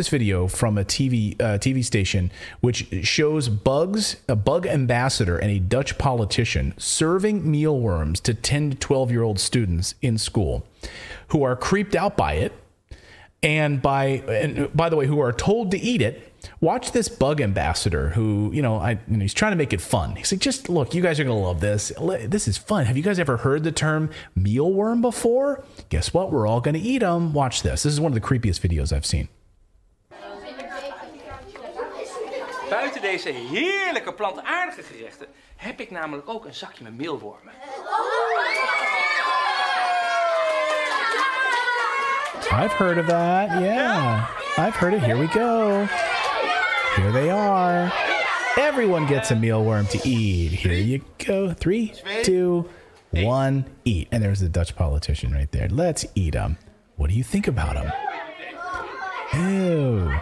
TV station which shows a bug ambassador and a Dutch politician serving mealworms to 10 to 12-year-old students in school who are creeped out by it. and by the way, who are told to eat it. Watch this bug ambassador who, he's trying to make it fun. He's like, just look, you guys are going to love this. This is fun. Have you guys ever heard the term mealworm before? Guess what? We're all going to eat them. Watch this. This is one of the creepiest videos I've seen. Buiten deze heerlijke plantaardige gerechten heb ik namelijk ook een zakje met meelwormen. I've heard of that. Yeah, I've heard it. Here we go. Here they are. Everyone gets a mealworm to eat. Here you go. 3, 2, 1, eat. And there's the Dutch politician right there. Let's eat them. What do you think about them? Ew.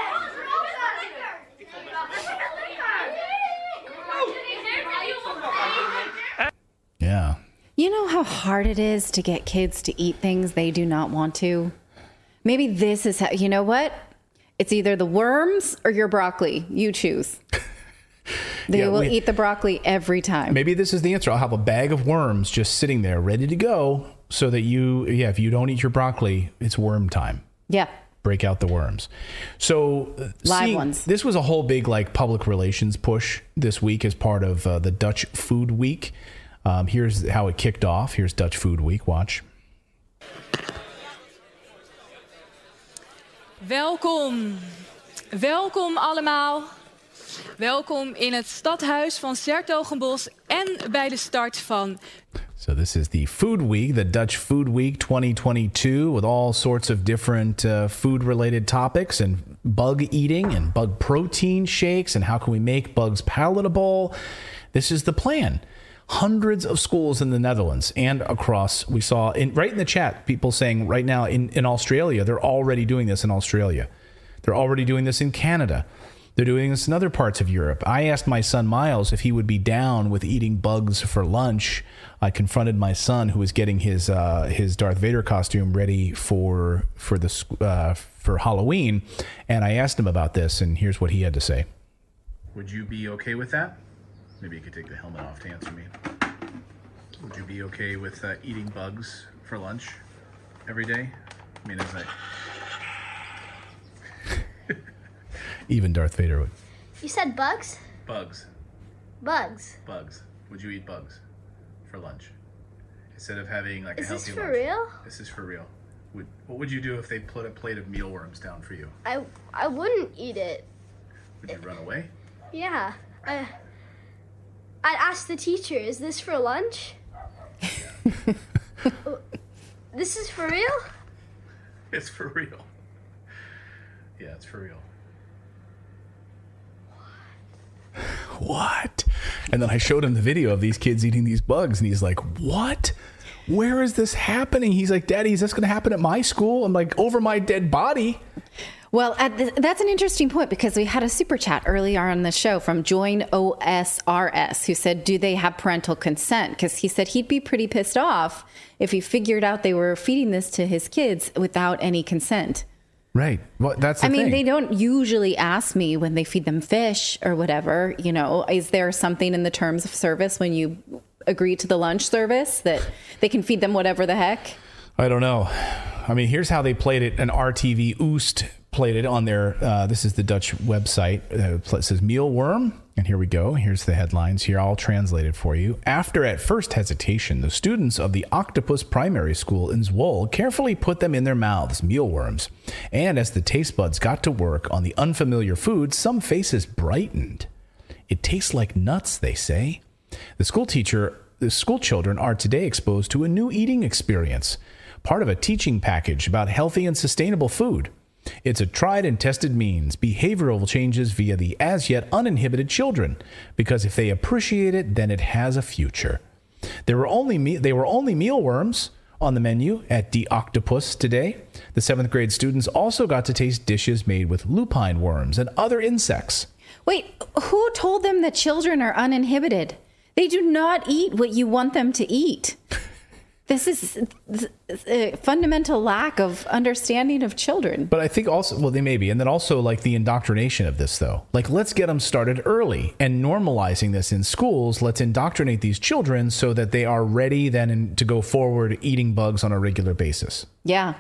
Yeah. You know how hard it is to get kids to eat things they do not want to? Maybe this is how, you know what? It's either the worms or your broccoli. You choose. They will eat the broccoli every time. Maybe this is the answer. I'll have a bag of worms just sitting there ready to go so that if you don't eat your broccoli, it's worm time. Yeah. Break out the worms. So live ones. This was a whole big public relations push this week as part of the Dutch Food Week. Here's how it kicked off. Here's Dutch Food Week. Watch. Welkom. Welkom allemaal. Welkom in het stadhuis van 's-Hertogenbosch en bij de start van... So this is the Food Week, the Dutch Food Week 2022, with all sorts of different food-related topics and bug eating and bug protein shakes and how can we make bugs palatable. This is the plan. Hundreds of schools in the Netherlands and across, we saw right in the chat, people saying right now in Australia, they're already doing this in Australia. They're already doing this in Canada. They're doing this in other parts of Europe. I asked my son Miles if he would be down with eating bugs for lunch. I confronted my son who was getting his Darth Vader costume ready for Halloween, and I asked him about this, and here's what he had to say. Would you be okay with that? Maybe you could take the helmet off to answer me. Would you be okay with eating bugs for lunch every day? I mean, even Darth Vader would. You said bugs? Bugs. Bugs. Bugs. Would you eat bugs for lunch instead of having a healthy lunch? Is this for real? This is for real. What would you do if they put a plate of mealworms down for you? I wouldn't eat it. Would you run away? Yeah. I'd ask the teacher, is this for lunch? This is for real? It's for real. Yeah, it's for real. What? And then I showed him the video of these kids eating these bugs, and he's like, what? Where is this happening? He's like, Daddy, is this going to happen at my school? I'm like, over my dead body. Well, that's an interesting point because we had a super chat earlier on the show from Join OSRS who said, do they have parental consent? Because he said he'd be pretty pissed off if he figured out they were feeding this to his kids without any consent. Right. Well, that's the thing. I mean, they don't usually ask me when they feed them fish or whatever, is there something in the terms of service when you agree to the lunch service that they can feed them whatever the heck? I don't know. I mean, here's how they played it. An RTV Oost played it on their, this is the Dutch website. It says mealworm. And here we go. Here's the headlines here. I'll translate it for you. After at first hesitation, the students of the Octopus Primary School in Zwolle carefully put them in their mouths, mealworms. And as the taste buds got to work on the unfamiliar food, some faces brightened. It tastes like nuts, they say. The school children are today exposed to a new eating experience, part of a teaching package about healthy and sustainable food. It's a tried and tested means, behavioral changes via the as yet uninhibited children, because if they appreciate it, then it has a future. They were only mealworms on the menu at Die Octopus today. The 7th grade students also got to taste dishes made with lupine worms and other insects. Wait, who told them that children are uninhibited? They do not eat what you want them to eat. This is a fundamental lack of understanding of children. But I think also, well, they may be. And then also the indoctrination of this, though. Let's get them started early and normalizing this in schools. Let's indoctrinate these children so that they are ready then to go forward eating bugs on a regular basis. Yeah.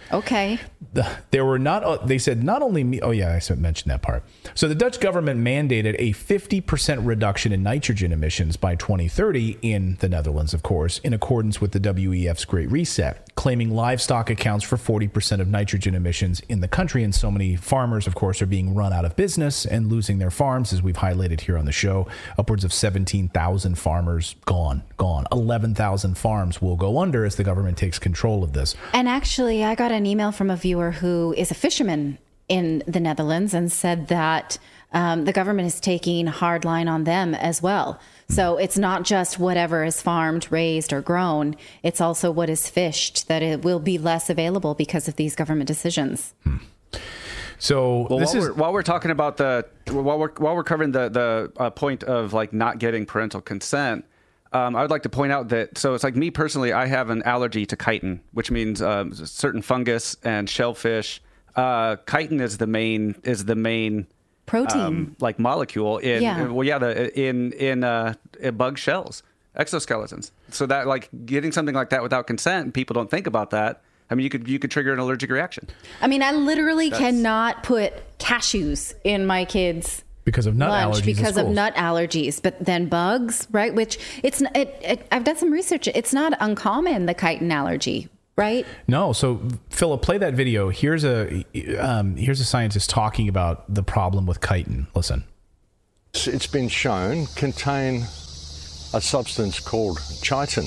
Okay. There were not, they said not only meat. Oh yeah, I mentioned that part. So the Dutch government mandated a 50% reduction in nitrogen emissions by 2030 in the Netherlands, of course, in accordance with the WEF's Great Reset, claiming livestock accounts for 40% of nitrogen emissions in the country. And so many farmers, of course, are being run out of business and losing their farms, as we've highlighted here on the show. Upwards of 17,000 farmers gone. 11,000 farms will go under as the government takes control of this. And actually, I got an email from a viewer who is a fisherman in the Netherlands and said that the government is taking hard line on them as well. So it's not just whatever is farmed, raised, or grown. It's also what is fished, that it will be less available because of these government decisions. So while we're talking about while we're covering the point of like not getting parental consent, I would like to point out that, so it's like me personally, I have an allergy to chitin, which means certain fungus and shellfish. Chitin is the main protein like molecule in bug shells, exoskeletons. So that, like, getting something like that without consent, and people don't think about that. I mean, you could trigger an allergic reaction. I mean, I literally cannot put cashews in my kids' because of nut allergies. Because of nut allergies, but then bugs, right? Which I've done some research. It's not uncommon, the chitin allergy, right? No. So Philip, play that video. Here's a scientist talking about the problem with chitin. Listen. It's been shown contain a substance called chitin.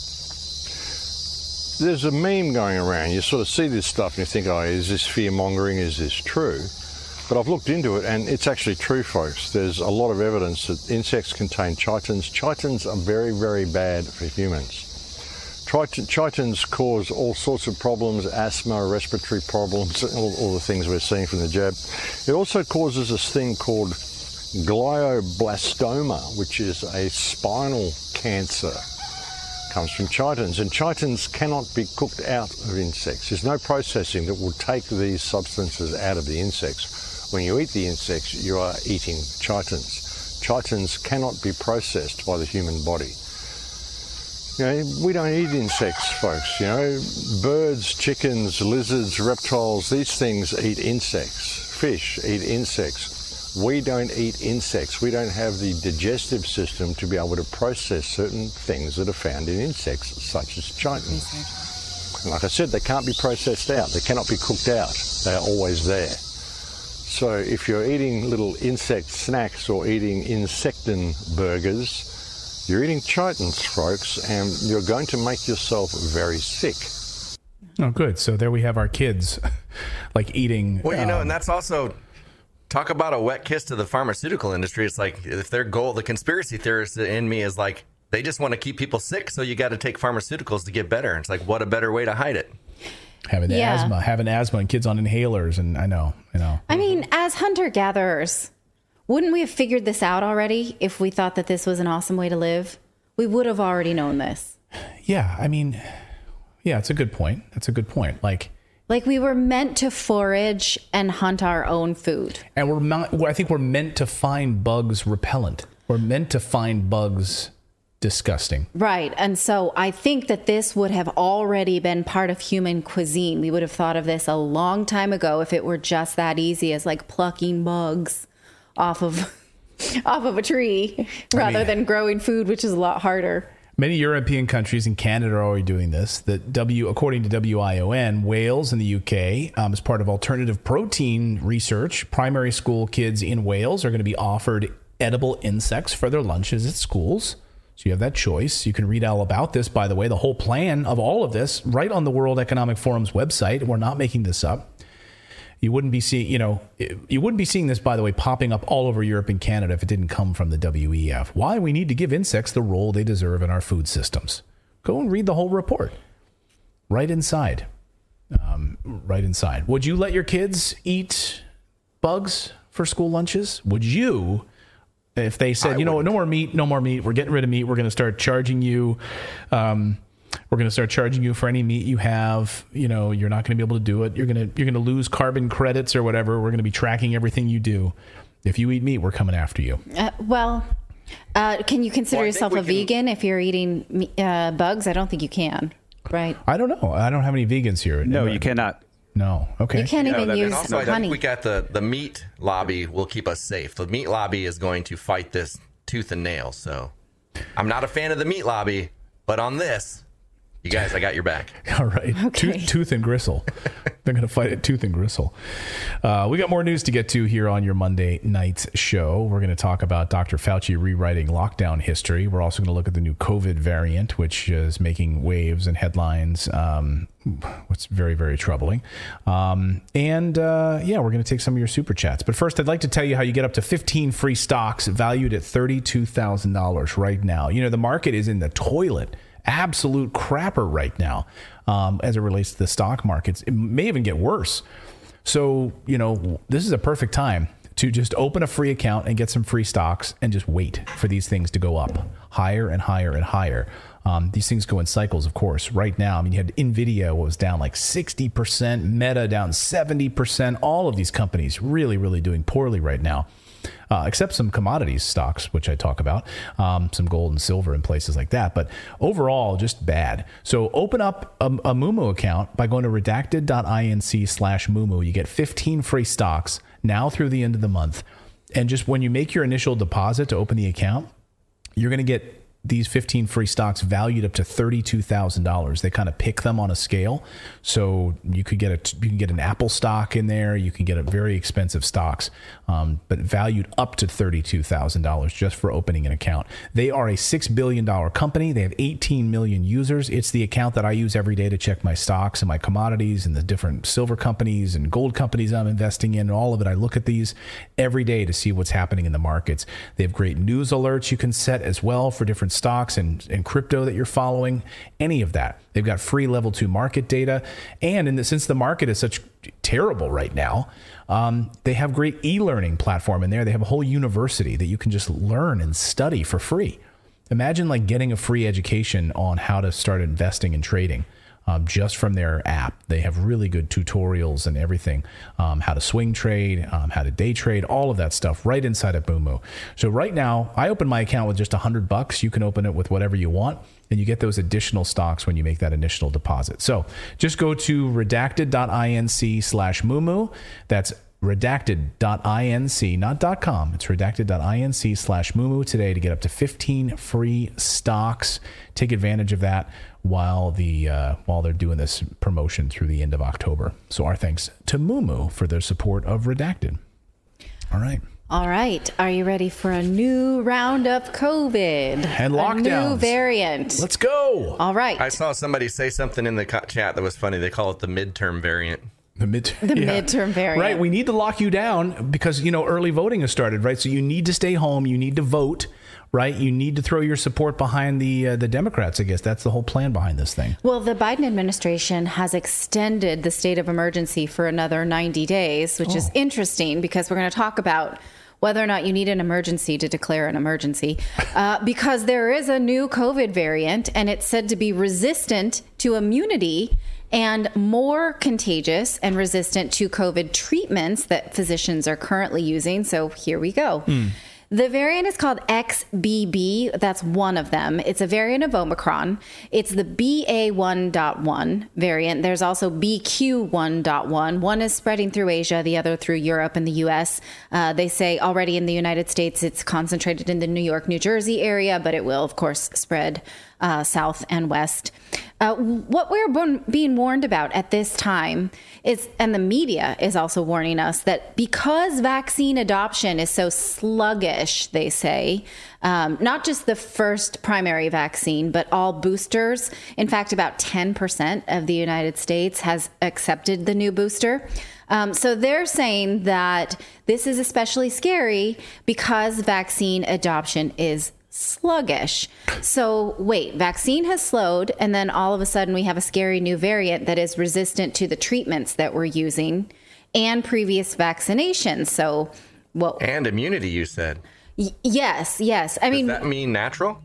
There's a meme going around. You sort of see this stuff and you think, oh, is this fear mongering? Is this true? But I've looked into it, and it's actually true, folks. There's a lot of evidence that insects contain chitins. Chitins are very, very bad for humans. Chitins cause all sorts of problems, asthma, respiratory problems, all the things we're seeing from the jab. It also causes this thing called glioblastoma, which is a spinal cancer. Comes from chitins, and chitins cannot be cooked out of insects. There's no processing that will take these substances out of the insects. When you eat the insects, you are eating chitins. Chitins cannot be processed by the human body. You know, we don't eat insects, folks. You know, birds, chickens, lizards, reptiles, these things eat insects. Fish eat insects. We don't eat insects. We don't have the digestive system to be able to process certain things that are found in insects, such as chitin. And like I said, they can't be processed out. They cannot be cooked out. They are always there. So if you're eating little insect snacks or eating insectin burgers, you're eating chitins, folks, and you're going to make yourself very sick. Oh, good. So there we have our kids, like eating. Well, you know, and that's also... Talk about a wet kiss to the pharmaceutical industry. It's like, if their goal, the conspiracy theorist in me is like, they just want to keep people sick, so you got to take pharmaceuticals to get better. It's like, what a better way to hide it? Having asthma and kids on inhalers. And I know. I mean, as hunter-gatherers, wouldn't we have figured this out already if we thought that this was an awesome way to live? We would have already known this. Yeah, I mean, yeah, it's a good point. That's a good point. Like we were meant to forage and hunt our own food. And I think we're meant to find bugs repellent. We're meant to find bugs disgusting. Right. And so I think that this would have already been part of human cuisine. We would have thought of this a long time ago if it were just that easy as like plucking bugs off of a tree rather than growing food, which is a lot harder. Many European countries and Canada are already doing this. According to WION, Wales in the UK, as part of alternative protein research, primary school kids in Wales are going to be offered edible insects for their lunches at schools. So you have that choice. You can read all about this, by the way, the whole plan of all of this, right on the World Economic Forum's website. We're not making this up. You wouldn't be seeing this, by the way, popping up all over Europe and Canada if it didn't come from the WEF. Why we need to give insects the role they deserve in our food systems. Go and read the whole report. Right inside. Would you let your kids eat bugs for school lunches? Would you, if they said, no more meat, we're getting rid of meat, we're going to start charging you, for any meat you have. You're not going to be able to do it. You're going to lose carbon credits or whatever. We're going to be tracking everything you do. If you eat meat, we're coming after you. Can you consider yourself a vegan if you're eating bugs? I don't think you can. Right. I don't know. I don't have any vegans here. No, you cannot. No. Okay. You can't even use and also, I honey. think we got the meat lobby will keep us safe. The meat lobby is going to fight this tooth and nail. So I'm not a fan of the meat lobby, but on this, you guys, I got your back. All right. Okay. Tooth and gristle. They're going to fight it tooth and gristle. We got more news to get to here on your Monday night's show. We're going to talk about Dr. Fauci rewriting lockdown history. We're also going to look at the new COVID variant, which is making waves and headlines. What's very, very troubling. We're going to take some of your super chats. But first, I'd like to tell you how you get up to 15 free stocks valued at $32,000 right now. You know, the market is in the toilet. Absolute crapper right now as it relates to the stock markets. It may even get worse. So, you know, this is a perfect time to just open a free account and get some free stocks and just wait for these things to go up higher and higher and higher. These things go in cycles, of course. Right now, I mean, you had NVIDIA was down like 60%, Meta down 70%. All of these companies really, really doing poorly right now. Except some commodities stocks, which I talk about, some gold and silver in places like that. But overall, just bad. So open up a Moomoo account by going to redacted.inc/Moomoo. You get 15 free stocks now through the end of the month. And just when you make your initial deposit to open the account, you're going to get these 15 free stocks valued up to $32,000. They kind of pick them on a scale. So you could get an Apple stock in there. You can get a very expensive stocks, but valued up to $32,000 just for opening an account. They are a $6 billion company. They have 18 million users. It's the account that I use every day to check my stocks and my commodities and the different silver companies and gold companies I'm investing in. All of it. I look at these every day to see what's happening in the markets. They have great news alerts you can set as well for different stocks and crypto that you're following, any of that. They've got free level 2 market data. And since the market is such terrible right now, they have great e-learning platform in there. They have a whole university that you can just learn and study for free. Imagine like getting a free education on how to start investing and trading. Just from their app. They have really good tutorials and everything, how to swing trade, how to day trade, all of that stuff right inside of Moomoo. So right now, I open my account with just $100. You can open it with whatever you want, and you get those additional stocks when you make that initial deposit. So just go to redacted.inc/Moomoo. That's redacted.inc, not .com. It's redacted.inc/Moomoo today to get up to 15 free stocks. Take advantage of that while they're doing this promotion through the end of October. So our thanks to Moomoo for their support of Redacted. All right. All right. Are you ready for a new round of COVID? And lockdowns. A new variant. Let's go. All right. I saw somebody say something in the chat that was funny. They call it the midterm variant. The midterm variant. Right. We need to lock you down because, early voting has started, right? So you need to stay home. You need to vote, right? You need to throw your support behind the Democrats, I guess. That's the whole plan behind this thing. Well, the Biden administration has extended the state of emergency for another 90 days, which is interesting because we're going to talk about whether or not you need an emergency to declare an emergency, because there is a new COVID variant, and it's said to be resistant to immunity and more contagious and resistant to COVID treatments that physicians are currently using. So here we go. The variant is called XBB. That's one of them. It's a variant of Omicron. It's the BA1.1 variant. There's also BQ1.1. One is spreading through Asia, the other through Europe and the U.S. They say already in the United States, it's concentrated in the New York, New Jersey area, but it will, of course, spread south and west. What we're being warned about at this time is, and the media is also warning us, that because vaccine adoption is so sluggish, they say, not just the first primary vaccine, but all boosters. In fact, about 10% of the United States has accepted the new booster. So they're saying that this is especially scary because vaccine adoption is sluggish. So wait, vaccine has slowed, and then all of a sudden we have a scary new variant that is resistant to the treatments that we're using and previous vaccinations. So, and immunity, you said. Yes. I mean, does that mean natural?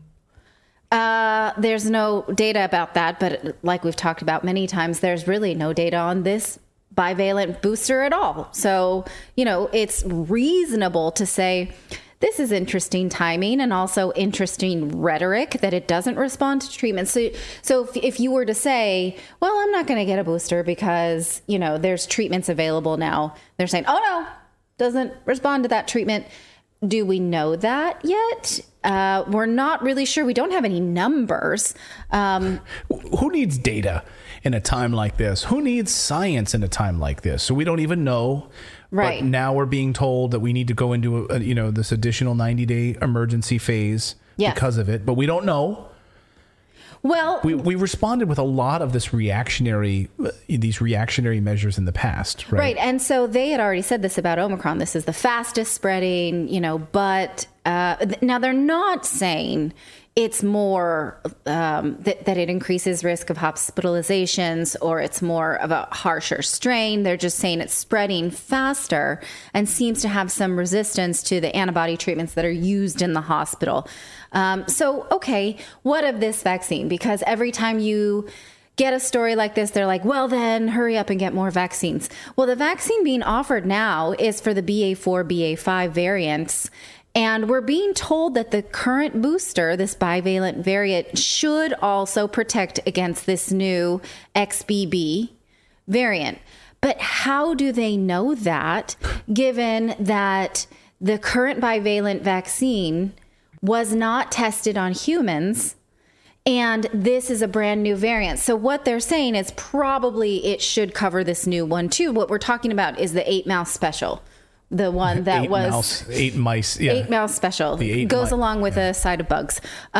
There's no data about that, but like we've talked about many times, there's really no data on this bivalent booster at all. So, it's reasonable to say this is interesting timing and also interesting rhetoric that it doesn't respond to treatment. So if you were to say, well, I'm not going to get a booster because, there's treatments available now. They're saying, oh, no, doesn't respond to that treatment. Do we know that yet? We're not really sure. We don't have any numbers. Who needs data in a time like this? Who needs science in a time like this? So we don't even know. Right. But now we're being told that we need to go into this additional 90-day emergency phase because of it. But we don't know. Well, we responded with a lot of these reactionary measures in the past, right? Right, and so they had already said this about Omicron. This is the fastest spreading, but now they're not saying it's more that it increases risk of hospitalizations or it's more of a harsher strain. They're just saying it's spreading faster and seems to have some resistance to the antibody treatments that are used in the hospital. Okay, what of this vaccine? Because every time you get a story like this, they're like, well, then hurry up and get more vaccines. Well, the vaccine being offered now is for the BA4, BA5 variants. And we're being told that the current booster, this bivalent variant, should also protect against this new XBB variant. But how do they know that, given that the current bivalent vaccine was not tested on humans, and this is a brand new variant? So what they're saying is probably it should cover this new one too. What we're talking about is the 8 mouse special. The one that eight mice. Yeah. 8 mouse special goes along with a side of bugs.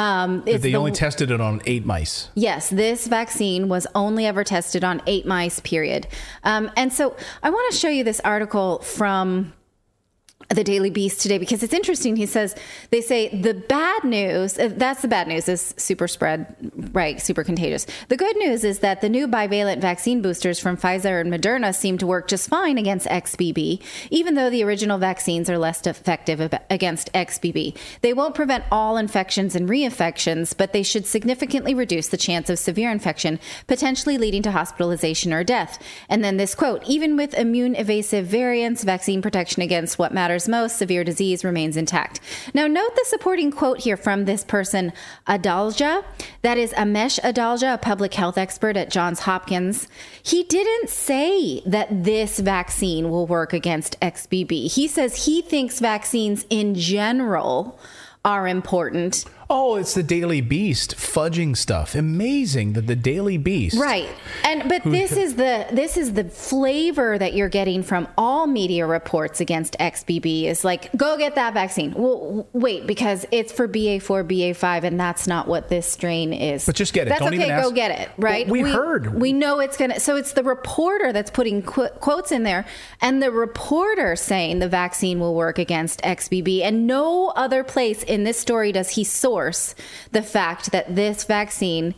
They only tested it on 8 mice. Yes, this vaccine was only ever tested on 8 mice, period. And so I want to show you this article from the Daily Beast today, because it's interesting. They say the bad news, that's the bad news, is super spread, right? Super contagious. The good news is that the new bivalent vaccine boosters from Pfizer and Moderna seem to work just fine against XBB, even though the original vaccines are less effective against XBB. They won't prevent all infections and reinfections, but they should significantly reduce the chance of severe infection, potentially leading to hospitalization or death. And then this quote, even with immune evasive variants, vaccine protection against what matters most, severe disease, remains intact. Now, note the supporting quote here from this person, Adalja. That is Amesh Adalja, a public health expert at Johns Hopkins. He didn't say that this vaccine will work against XBB. He says he thinks vaccines in general are important. Oh, it's the Daily Beast fudging stuff. Amazing that the Daily Beast. Right. But this is the flavor that you're getting from all media reports against XBB is like, go get that vaccine. Well, wait, because it's for BA4, BA5, and that's not what this strain is. But just get it. That's Don't okay, even ask. go get it, right? Well, we know it's going to. So it's the reporter that's putting quotes in there, and the reporter saying the vaccine will work against XBB, and no other place in this story does he source the fact that this vaccine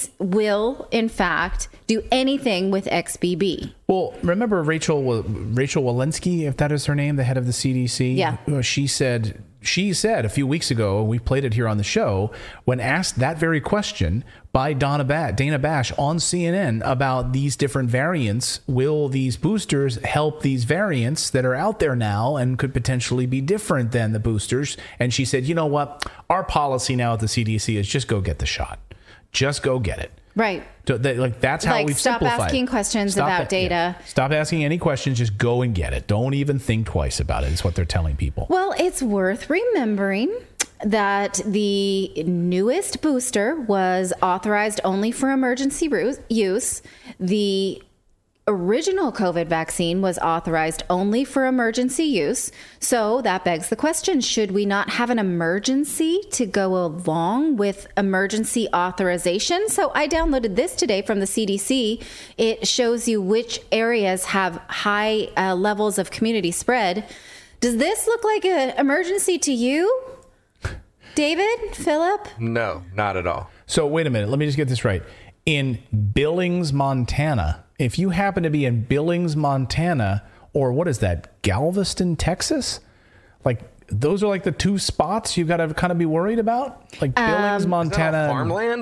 will in fact do anything with XBB. Well, remember Rachel Walensky, if that is her name, the head of the CDC? Yeah. She said a few weeks ago, we played it here on the show, when asked that very question by Dana Bash on CNN about these different variants, will these boosters help these variants that are out there now and could potentially be different than the boosters? And she said, you know what? Our policy now at the CDC is just go get the shot. Just go get it. Right. That's how we've stop simplified. Asking questions about data. Yeah. Stop asking any questions. Just go and get it. Don't even think twice about it. It's what they're telling people. Well, it's worth remembering that the newest booster was authorized only for emergency use. The original COVID vaccine was authorized only for emergency use. So that begs the question, should we not have an emergency to go along with emergency authorization? So I downloaded this today from the CDC. It shows you which areas have high levels of community spread. Does this look like an emergency to you, David, Philip? No, not at all. So wait a minute. Let me just get this right. In Billings, Montana, if you happen to be in Billings, Montana, or what is that, Galveston, Texas? Like, those are like the two spots you've got to kind of be worried about? Like Billings, Montana. Farmland?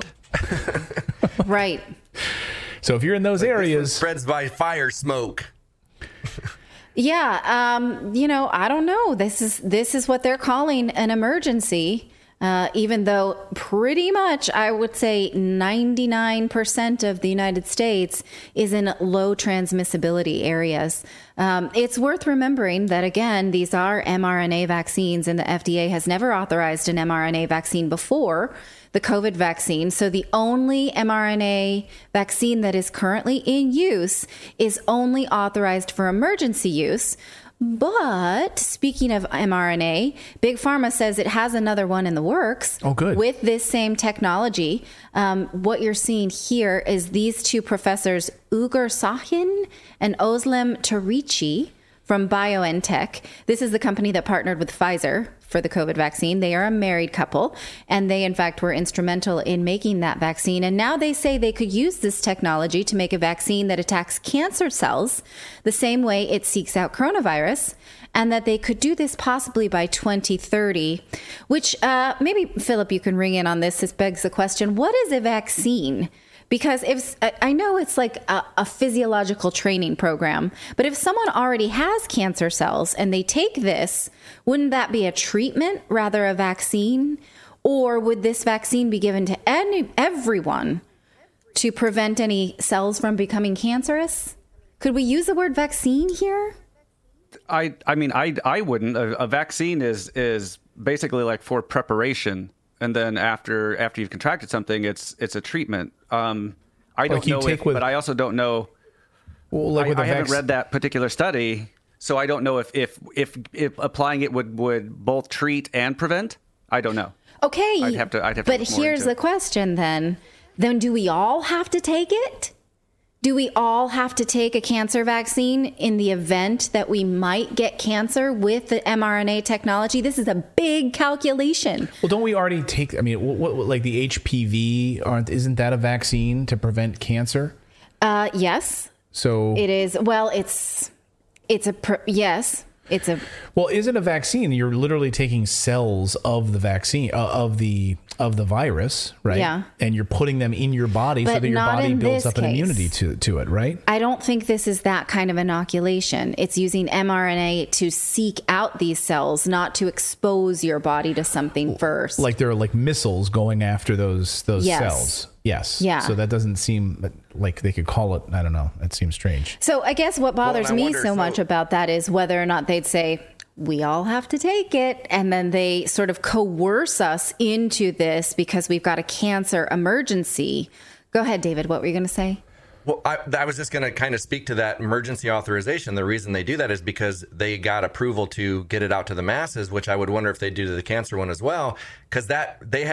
Right. So if you're in those areas. Spreads by fire smoke. Yeah, I don't know. This is what they're calling an emergency, even though pretty much I would say 99% of the United States is in low transmissibility areas. It's worth remembering that, again, these are mRNA vaccines, and the FDA has never authorized an mRNA vaccine before the COVID vaccine. So the only mRNA vaccine that is currently in use is only authorized for emergency use. But speaking of mRNA, Big Pharma says it has another one in the works. Oh, good. With this same technology. What you're seeing here is these two professors, Ugur Sahin and Özlem Tarici from BioNTech. This is the company that partnered with Pfizer for the COVID vaccine. They are a married couple, and they, in fact, were instrumental in making that vaccine. And now they say they could use this technology to make a vaccine that attacks cancer cells the same way it seeks out coronavirus, and that they could do this possibly by 2030, which maybe, Philip, you can ring in on this. This begs the question, what is a vaccine? Because if I know it's like a physiological training program, but if someone already has cancer cells and they take this, wouldn't that be a treatment rather a vaccine? Or would this vaccine be given to everyone to prevent any cells from becoming cancerous? Could we use the word vaccine here? I mean, I wouldn't. A vaccine is basically like for preparation. And then after you've contracted something, it's a treatment. I don't know, but I also don't know. Well, like I haven't read that particular study, so I don't know if applying it would both treat and prevent. I don't know. Okay, I'd have to. But here's the question: then do we all have to take it? Do we all have to take a cancer vaccine in the event that we might get cancer with the mRNA technology? This is a big calculation. Well, don't we already take, I mean, what like the HPV, isn't that a vaccine to prevent cancer? Yes. So it is. Well, yes. Well, is it a vaccine? You're literally taking cells of the vaccine, of the virus, right? Yeah. And you're putting them in your body so that your body builds up an immunity to it, right? I don't think this is that kind of inoculation. It's using mRNA to seek out these cells, not to expose your body to something first. Like there are like missiles going after those cells. Yes. Yeah. So that doesn't seem like they could call it, I don't know. It seems strange. So I guess what bothers me so much about that is whether or not they'd say, we all have to take it. And then they sort of coerce us into this because we've got a cancer emergency. Go ahead, David. What were you going to say? Well, I was just going to kind of speak to that emergency authorization. The reason they do that is because they got approval to get it out to the masses, which I would wonder if they do to the cancer one as well, because their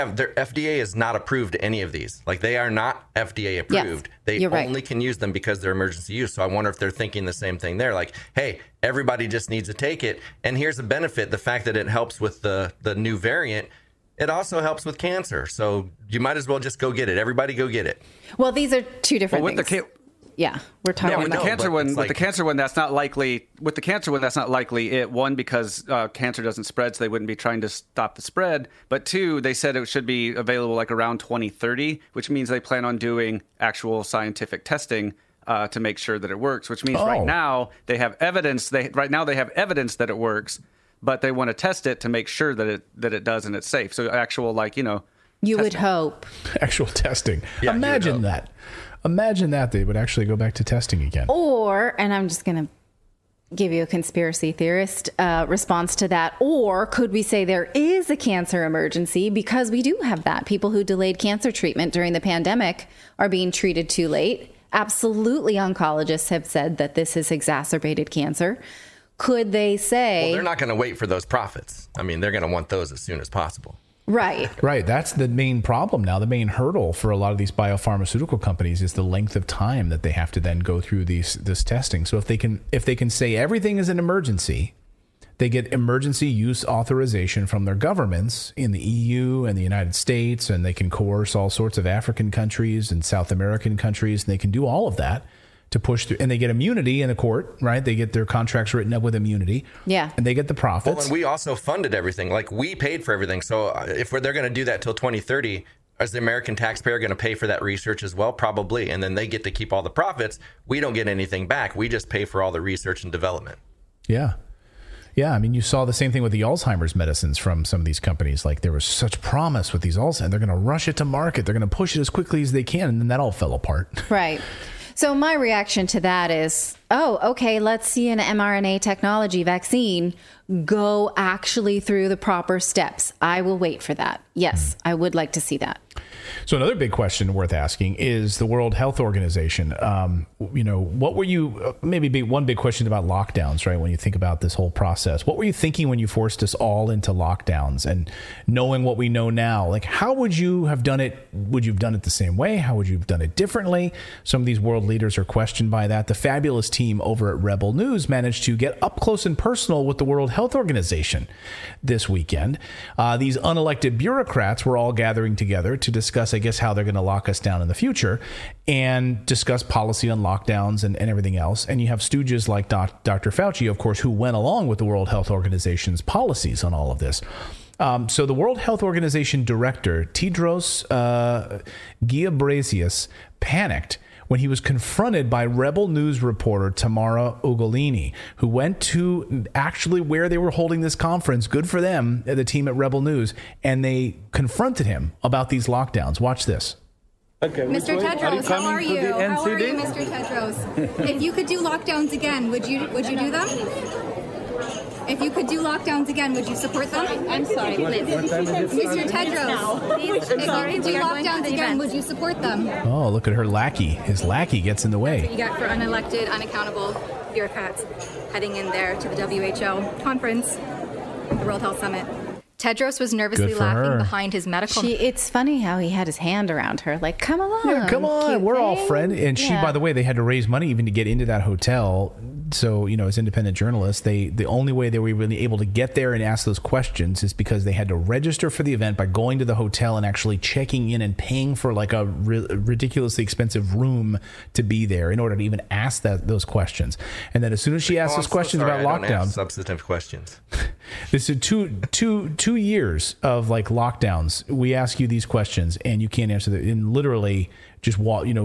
FDA is not approved any of these. Like, they are not FDA approved. Yes, they only can use them because they're emergency use. So I wonder if they're thinking the same thing there. Like, hey, everybody just needs to take it. And here's the benefit, the fact that it helps with the new variant. It also helps with cancer. So you might as well just go get it. Everybody go get it. Well, these are two different things. We're talking with about the cancer one. With the cancer one, that's not likely. With the cancer one, that's not likely. One, because cancer doesn't spread, so they wouldn't be trying to stop the spread. But two, they said it should be available like around 2030, which means they plan on doing actual scientific testing to make sure that it works. Which means right now they have evidence. They have evidence that it works, but they want to test it to make sure that it does and it's safe. So actual you would hope actual testing. Yeah, Imagine that. Imagine that they would actually go back to testing again. Or, and I'm just going to give you a conspiracy theorist response to that. Or could we say there is a cancer emergency because we do have that? People who delayed cancer treatment during the pandemic are being treated too late. Absolutely, oncologists have said that this has exacerbated cancer. Could they say... Well, they're not going to wait for those profits. I mean, they're going to want those as soon as possible. Right. That's the main problem now. The main hurdle for a lot of these biopharmaceutical companies is the length of time that they have to then go through this testing. So if they can say everything is an emergency, they get emergency use authorization from their governments in the EU and the United States, and they can coerce all sorts of African countries and South American countries, and they can do all of that to push through, and they get immunity in the court, right? They get their contracts written up with immunity. Yeah. And they get the profits. Well, and we also funded everything. Like, we paid for everything. So if they're going to do that till 2030, is the American taxpayer going to pay for that research as well? Probably. And then they get to keep all the profits. We don't get anything back. We just pay for all the research and development. Yeah. Yeah, I mean, you saw the same thing with the Alzheimer's medicines from some of these companies. Like, there was such promise with these Alzheimer's. They're going to rush it to market. They're going to push it as quickly as they can. And then that all fell apart. Right. So my reaction to that is, oh, okay, let's see an mRNA technology vaccine go actually through the proper steps. I will wait for that. Yes, I would like to see that. So another big question worth asking is the World Health Organization. What were you, maybe one big question about lockdowns, right? When you think about this whole process, what were you thinking when you forced us all into lockdowns, and knowing what we know now? Like, how would you have done it? Would you have done it the same way? How would you have done it differently? Some of these world leaders are questioned by that. The fabulous team over at Rebel News managed to get up close and personal with the World Health Organization this weekend. These unelected bureaucrats were all gathering together to discuss, I guess, how they're going to lock us down in the future and discuss policy on lockdowns and everything else. And you have stooges like Dr. Fauci, of course, who went along with the World Health Organization's policies on all of this. So the World Health Organization director, Tedros Ghebreyesus, panicked when he was confronted by Rebel News reporter Tamara Ugolini, who went to actually where they were holding this conference. Good for them, the team at Rebel News. And they confronted him about these lockdowns. Watch this. Okay, Mr. Tedros, how are you? How are you, Mr. Tedros? If you could do lockdowns again, would you do them? If you could do lockdowns again, would you support them? I'm sorry, please. Mr. Tedros, if you could do lockdowns again, would you support them? Oh, look at her lackey. His lackey gets in the way. That's what you get for unelected, unaccountable bureaucrats heading in there to the WHO conference, the World Health Summit. Tedros was nervously laughing behind his medical... It's funny how he had his hand around her, like, come along. Yeah, come on. We're all friends. And she, by the way, they had to raise money even to get into that hotel. So, as independent journalists, the only way they were really able to get there and ask those questions is because they had to register for the event by going to the hotel and actually checking in and paying for like a ridiculously expensive room to be there in order to even ask those questions. And then as soon as she asked those questions about lockdown, substantive questions. This is two years of like lockdowns. We ask you these questions and you can't answer them. And literally just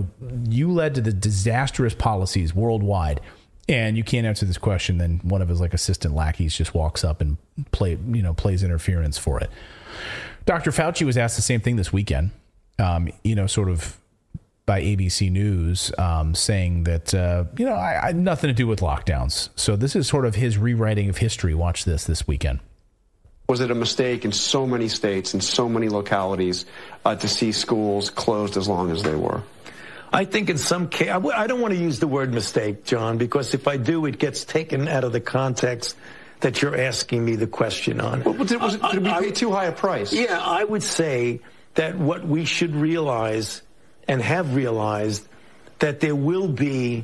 you led to the disastrous policies worldwide. And you can't answer this question, then one of his like assistant lackeys just walks up and plays interference for it. Dr. Fauci was asked the same thing this weekend, sort of by ABC News, saying that, I had nothing to do with lockdowns. So this is sort of his rewriting of history. Watch this weekend. Was it a mistake in so many states and so many localities to see schools closed as long as they were? I think in some case, I don't want to use the word mistake, John, because if I do, it gets taken out of the context that you're asking me the question on. Well, did we pay too high a price? Yeah, I would say that what we should realize and have realized that there will be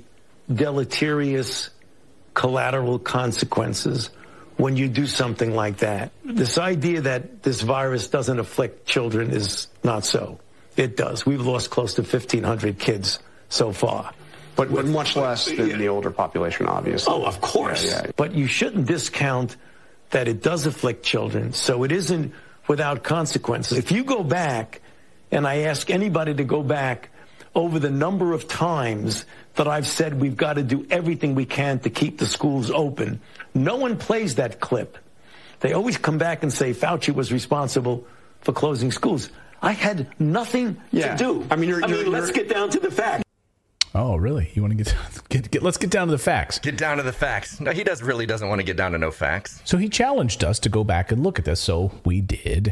deleterious collateral consequences when you do something like that. This idea that this virus doesn't afflict children is not so. It does. We've lost close to 1,500 kids so far. But much less than the older population, obviously. Oh, of course. Yeah. But you shouldn't discount that it does afflict children, so it isn't without consequences. If you go back, and I ask anybody to go back over the number of times that I've said we've got to do everything we can to keep the schools open, no one plays that clip. They always come back and say Fauci was responsible for closing schools. I had nothing to do. I mean, let's get down to the facts. Oh, really? You want to get let's get down to the facts. Get down to the facts. No, he really doesn't want to get down to no facts. So he challenged us to go back and look at this. So we did.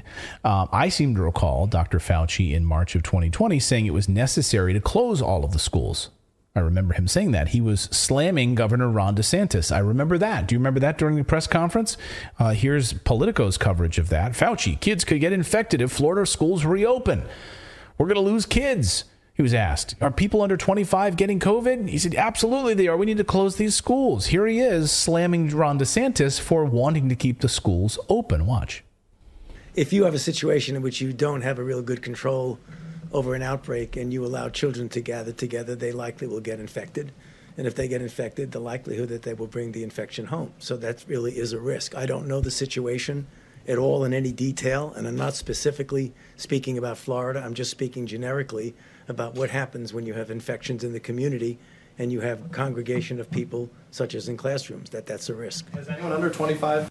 I seem to recall Dr. Fauci in March of 2020 saying it was necessary to close all of the schools. I remember him saying that. He was slamming Governor Ron DeSantis. I remember that. Do you remember that during the press conference? Here's Politico's coverage of that. Fauci, kids could get infected if Florida schools reopen. We're going to lose kids. He was asked, are people under 25 getting COVID? He said, absolutely they are. We need to close these schools. Here he is slamming Ron DeSantis for wanting to keep the schools open. Watch. If you have a situation in which you don't have a real good control over an outbreak and you allow children to gather together, they likely will get infected. And if they get infected, the likelihood that they will bring the infection home. So that really is a risk. I don't know the situation at all in any detail, and I'm not specifically speaking about Florida. I'm just speaking generically about what happens when you have infections in the community and you have congregation of people, such as in classrooms, that's a risk. Is anyone under 25?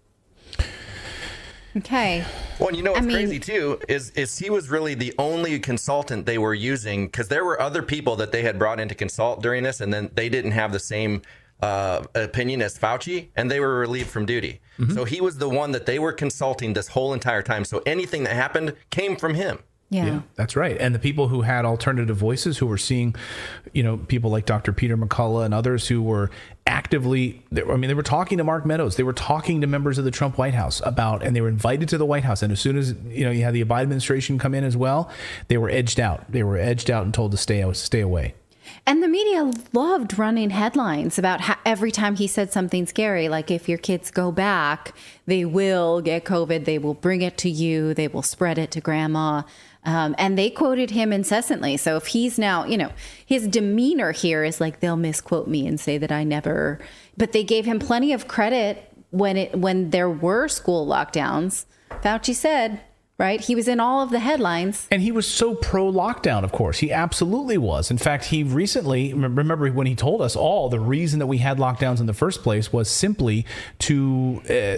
Okay. Well, and you know what's crazy too is he was really the only consultant they were using, because there were other people that they had brought in to consult during this, and then they didn't have the same opinion as Fauci, and they were relieved from duty. Mm-hmm. So he was the one that they were consulting this whole entire time. So anything that happened came from him. Yeah, that's right. And the people who had alternative voices, who were seeing, people like Dr. Peter McCullough and others who were actively, they were talking to Mark Meadows. They were talking to members of the Trump White House and they were invited to the White House. And as soon as, you had the Biden administration come in as well, they were edged out. They were edged out and told to stay away. And the media loved running headlines about how every time he said something scary, like if your kids go back, they will get COVID, they will bring it to you, they will spread it to grandma. And they quoted him incessantly. So if he's now, his demeanor here is like, they'll misquote me and say that I never, but they gave him plenty of credit when there were school lockdowns. Fauci said, right? He was in all of the headlines. And he was so pro-lockdown, of course. He absolutely was. In fact, he recently, remember when he told us all, the reason that we had lockdowns in the first place was simply to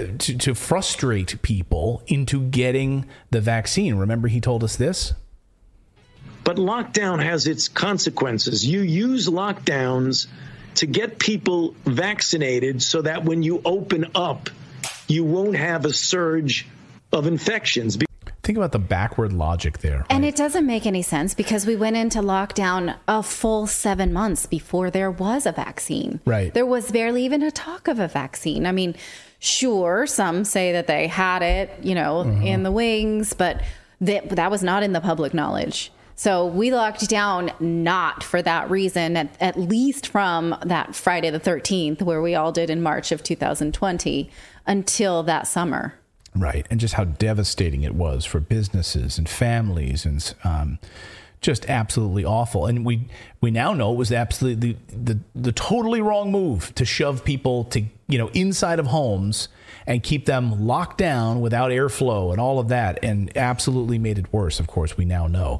frustrate people into getting the vaccine. Remember he told us this? But lockdown has its consequences. You use lockdowns to get people vaccinated so that when you open up, you won't have a surge of infections. Think about the backward logic there. Right? And it doesn't make any sense because we went into lockdown a full 7 months before there was a vaccine. Right. There was barely even a talk of a vaccine. I mean, sure, some say that they had it, in the wings, but that was not in the public knowledge. So we locked down not for that reason, at least from that Friday the 13th, where we all did in March of 2020, until that summer. Right. And just how devastating it was for businesses and families, and just absolutely awful. And we now know it was absolutely the totally wrong move to shove people to, inside of homes and keep them locked down without airflow and all of that, and absolutely made it worse. Of course, we now know.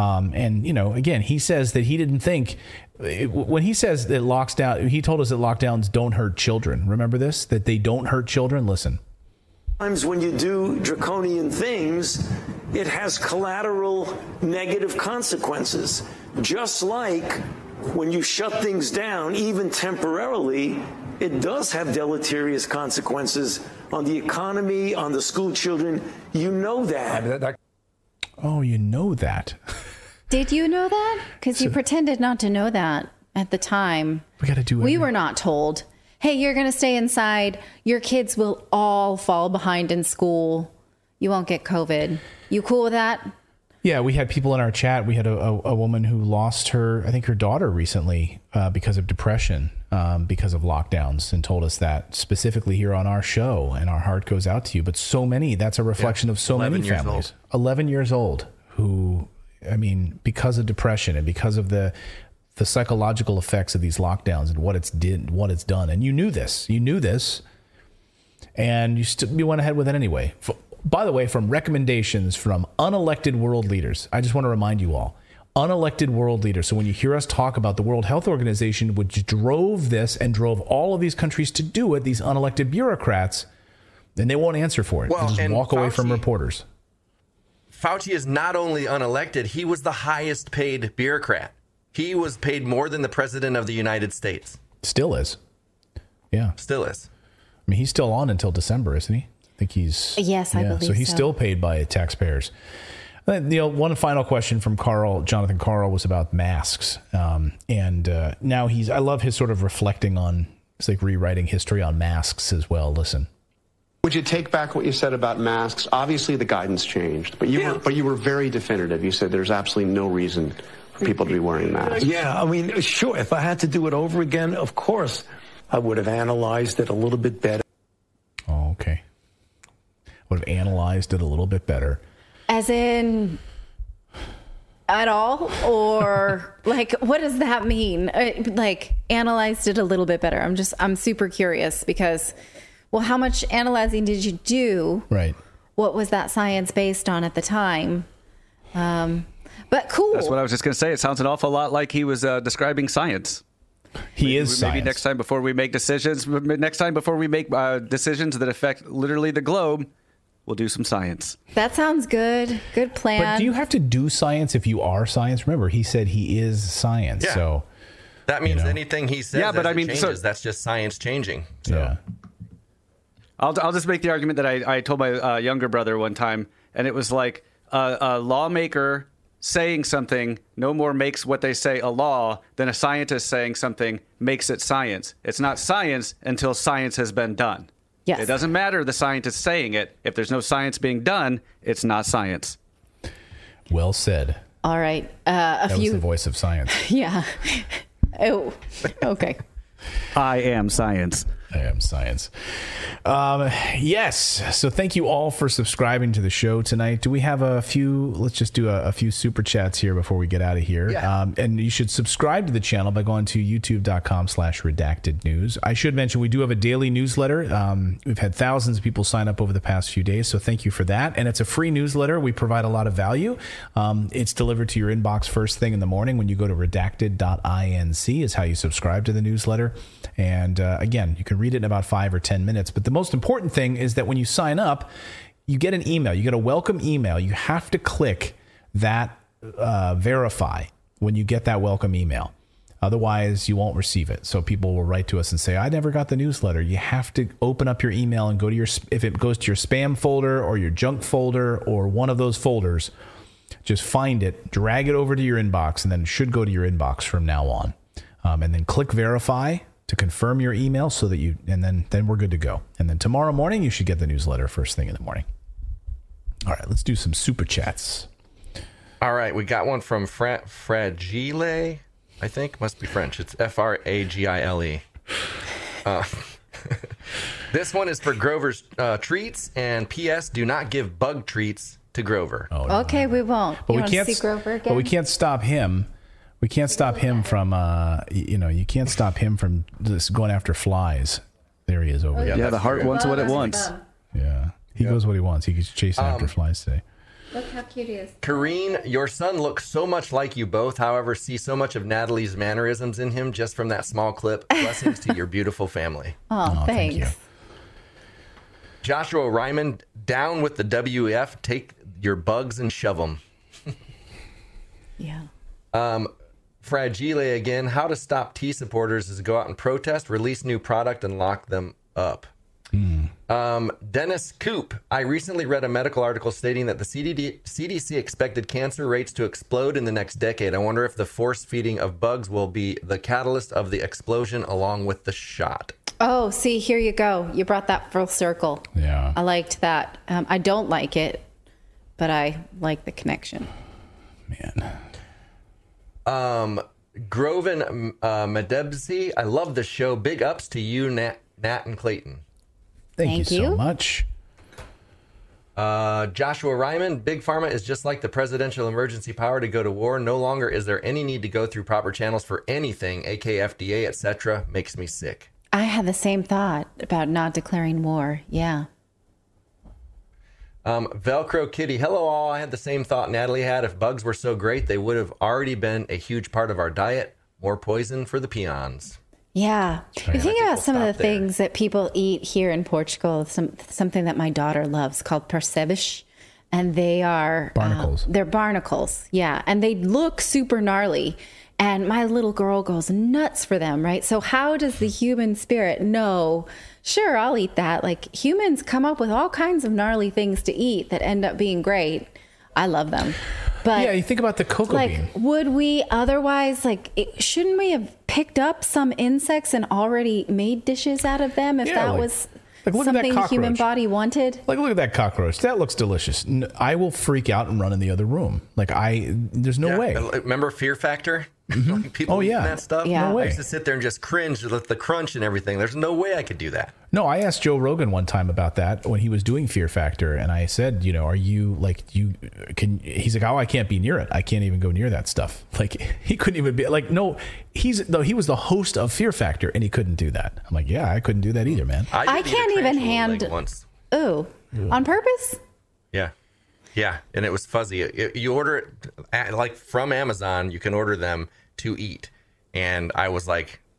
Again, he says that he didn't think, when he says that he told us that lockdowns don't hurt children. Remember this, that they don't hurt children. Listen. Sometimes when you do draconian things, it has collateral negative consequences. Just like when you shut things down, even temporarily, it does have deleterious consequences on the economy, on the school children. You know that. Oh, you know that. Did you know that? Because you pretended not to know that at the time. We got to do it. We were not told, hey, you're going to stay inside. Your kids will all fall behind in school. You won't get COVID. You cool with that? Yeah, we had people in our chat. We had a woman who lost her daughter recently because of depression, because of lockdowns, and told us that specifically here on our show. And our heart goes out to you. But so many, that's a reflection of so many families. 11 years old who, because of depression and because of the psychological effects of these lockdowns and what it's done. And you knew this, and you went ahead with it anyway. By the way, from recommendations from unelected world leaders, I just want to remind you all, unelected world leaders. So when you hear us talk about the World Health Organization, which drove this and drove all of these countries to do it, these unelected bureaucrats, then they won't answer for it. They'll just walk away from reporters. Fauci is not only unelected, he was the highest paid bureaucrat. He was paid more than the president of the United States. Still is. Yeah. Still is. He's still on until December, isn't he? I think he's... Yes, I believe so. So he's still paid by taxpayers. One final question from Jonathan Karl, was about masks. Now I love his sort of reflecting on, it's like rewriting history on masks as well. Listen. Would you take back what you said about masks? Obviously the guidance changed, but you were very definitive. You said there's absolutely no reason for people to be wearing masks. Yeah, sure. If I had to do it over again, of course, I would have analyzed it a little bit better. Oh, okay. Would have analyzed it a little bit better. As in, at all? Or what does that mean? Analyzed it a little bit better. I'm super curious because, how much analyzing did you do? Right. What was that science based on at the time? But cool. That's what I was just going to say. It sounds an awful lot like he was describing science. He is science. Maybe next time before we make decisions that affect literally the globe, we'll do some science. That sounds good. Good plan. But do you have to do science if you are science? Remember, he said he is science. Yeah. So that means anything he says changes. So, that's just science changing. So. Yeah. I'll just make the argument that I told my younger brother one time, and it was like a lawmaker saying something no more makes what they say a law than a scientist saying something makes it science. It's not science until science has been done. Yes. It doesn't matter the scientist saying it. If there's no science being done, it's not science. Well said. All right. That was the voice of science. Yeah. Oh, okay. I am science. I am science. Yes. So thank you all for subscribing to the show tonight. Do we have a few? Let's just do a few super chats here before we get out of here. Yeah. And you should subscribe to the channel by going to youtube.com/redacted news. I should mention we do have a daily newsletter. We've had thousands of people sign up over the past few days. So thank you for that. And it's a free newsletter. We provide a lot of value. It's delivered to your inbox first thing in the morning when you go to redacted.inc is how you subscribe to the newsletter. And again, you can read it in about 5 or 10 minutes. But the most important thing is that when you sign up, you get an email. You get a welcome email. You have to click that verify when you get that welcome email. Otherwise, you won't receive it. So people will write to us and say, I never got the newsletter. You have to open up your email and go to if it goes to your spam folder or your junk folder or one of those folders, just find it, drag it over to your inbox, and then it should go to your inbox from now on. And then click verify to confirm your email so that and then we're good to go. And then tomorrow morning, you should get the newsletter first thing in the morning. All right, let's do some super chats. All right, we got one from Fragile, I think. Must be French. It's Fragile. This one is for Grover's treats, and P.S. do not give bug treats to Grover. Oh, okay, we won't. But you want to see Grover again? But we can't stop him. We can't stop him from, you can't stop him from just going after flies. There he is over there. Yeah, the heart wants what it wants. Yeah, he goes what he wants. He's chasing after flies today. Look how cute he is. Kareen, your son looks so much like you both. However, see so much of Natalie's mannerisms in him just from that small clip. Blessings to your beautiful family. Oh, thanks. Thank you. Joshua Ryman, down with the WF. Take your bugs and shove them. Yeah. Fragile again. How to stop T supporters is to go out and protest, release new product, and lock them up. Dennis Coop. I recently read a medical article stating that the CDC expected cancer rates to explode in the next decade. I wonder if the force feeding of bugs will be the catalyst of the explosion along with the shot. Oh, see, here you go. You brought that full circle. Yeah. I liked that. I don't like it, but I like the connection. Man. Groven Medebsi, I love the show. Big ups to you, Nat and Clayton. Thank you so much. Joshua Ryman, Big Pharma is just like the presidential emergency power to go to war. No longer is there any need to go through proper channels for anything, aka FDA, etc. Makes me sick. I had the same thought about not declaring war. Yeah. Velcro Kitty, hello all. I had the same thought Natalie had. If bugs were so great, they would have already been a huge part of our diet. More poison for the peons. Yeah. You think about some of the things that people eat here in Portugal, something that my daughter loves called percebes. And they are barnacles. They're barnacles. Yeah. And they look super gnarly. And my little girl goes nuts for them, right? So how does the human spirit know, sure, I'll eat that? Like, humans come up with all kinds of gnarly things to eat that end up being great. I love them. But yeah, you think about the cocoa bean. Would we otherwise, shouldn't we have picked up some insects and already made dishes out of them if that was something the human body wanted? Like, look at that cockroach. That looks delicious. I will freak out and run in the other room. There's no way. Remember Fear Factor? Mm-hmm. People eating that stuff? Yeah. No way. I used to sit there and just cringe at the crunch and everything. There's no way I could do that. No, I asked Joe Rogan one time about that when he was doing Fear Factor, and I said, are you he's like, oh, I can't be near it. I can't even go near that stuff. Like, he couldn't even be no, he was the host of Fear Factor and he couldn't do that. I'm like, yeah, I couldn't do that either, man. I can't even handle once. Ooh. On purpose? Yeah. Yeah, and it was fuzzy. You order it from Amazon. You can order them to eat, and I was like,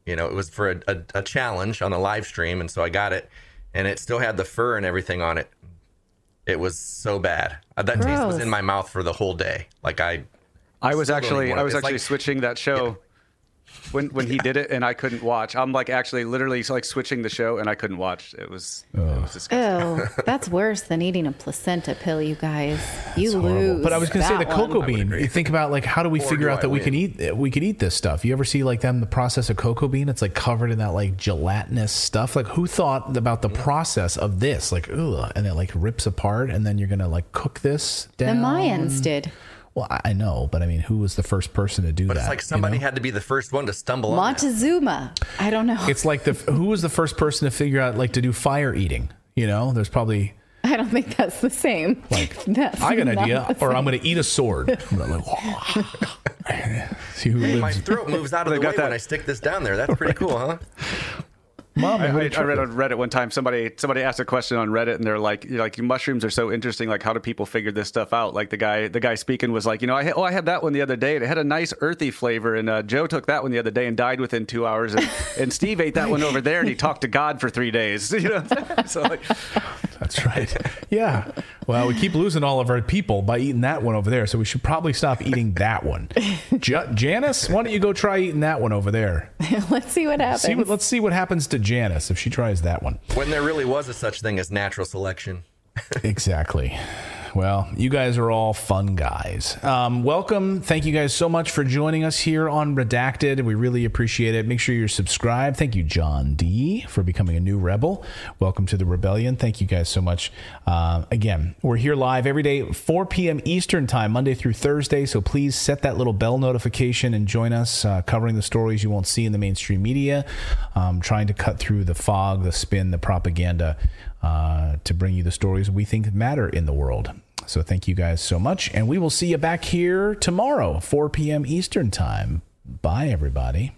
You know, it was for a challenge on a live stream, and so I got it, and it still had the fur and everything on it. It was so bad. That taste was in my mouth for the whole day. Like I was actually switching that show when he did it, and I couldn't watch. I'm like actually literally like switching the show, and I couldn't watch. It was disgusting. Oh, that's worse than eating a placenta pill, you guys. You lose. But I was going to say the cocoa bean. You think about like how do we figure out that we can eat this stuff? You ever see like the process of cocoa bean? It's like covered in that like gelatinous stuff. Like who thought about the process of this? Like and it like rips apart, and then you're going to like cook this down. The Mayans did. Well, I know, but I mean, who was the first person to do that? But it's like somebody had to be the first one to stumble on Montezuma. I don't know. It's like who was the first person to figure out like to do fire eating? You know, there's probably. I don't think that's the same. Like, I got an idea, or I'm going to eat a sword. My throat moves out of the way when I stick this down there. That's pretty cool, huh? Mom, I read on Reddit one time, somebody asked a question on Reddit, and they're like, mushrooms are so interesting. Like, how do people figure this stuff out? Like the guy speaking was like, I had that one the other day, and it had a nice earthy flavor. And Joe took that one the other day and died within 2 hours. And Steve ate that one over there, and he talked to God for 3 days. You know, so like, that's right. Yeah. Well, we keep losing all of our people by eating that one over there, so we should probably stop eating that one. Janice, why don't you go try eating that one over there? Let's see what happens. Let's see what happens to Janice if she tries that one. When there really was a such thing as natural selection. Exactly. Well, you guys are all fun guys. Welcome. Thank you guys so much for joining us here on Redacted. We really appreciate it. Make sure you're subscribed. Thank you, John D., for becoming a new rebel. Welcome to the rebellion. Thank you guys so much. Again, we're here live every day, 4 p.m. Eastern time, Monday through Thursday. So please set that little bell notification and join us, covering the stories you won't see in the mainstream media, trying to cut through the fog, the spin, the propaganda, to bring you the stories we think matter in the world. So thank you guys so much. And we will see you back here tomorrow, 4 p.m. Eastern time. Bye, everybody.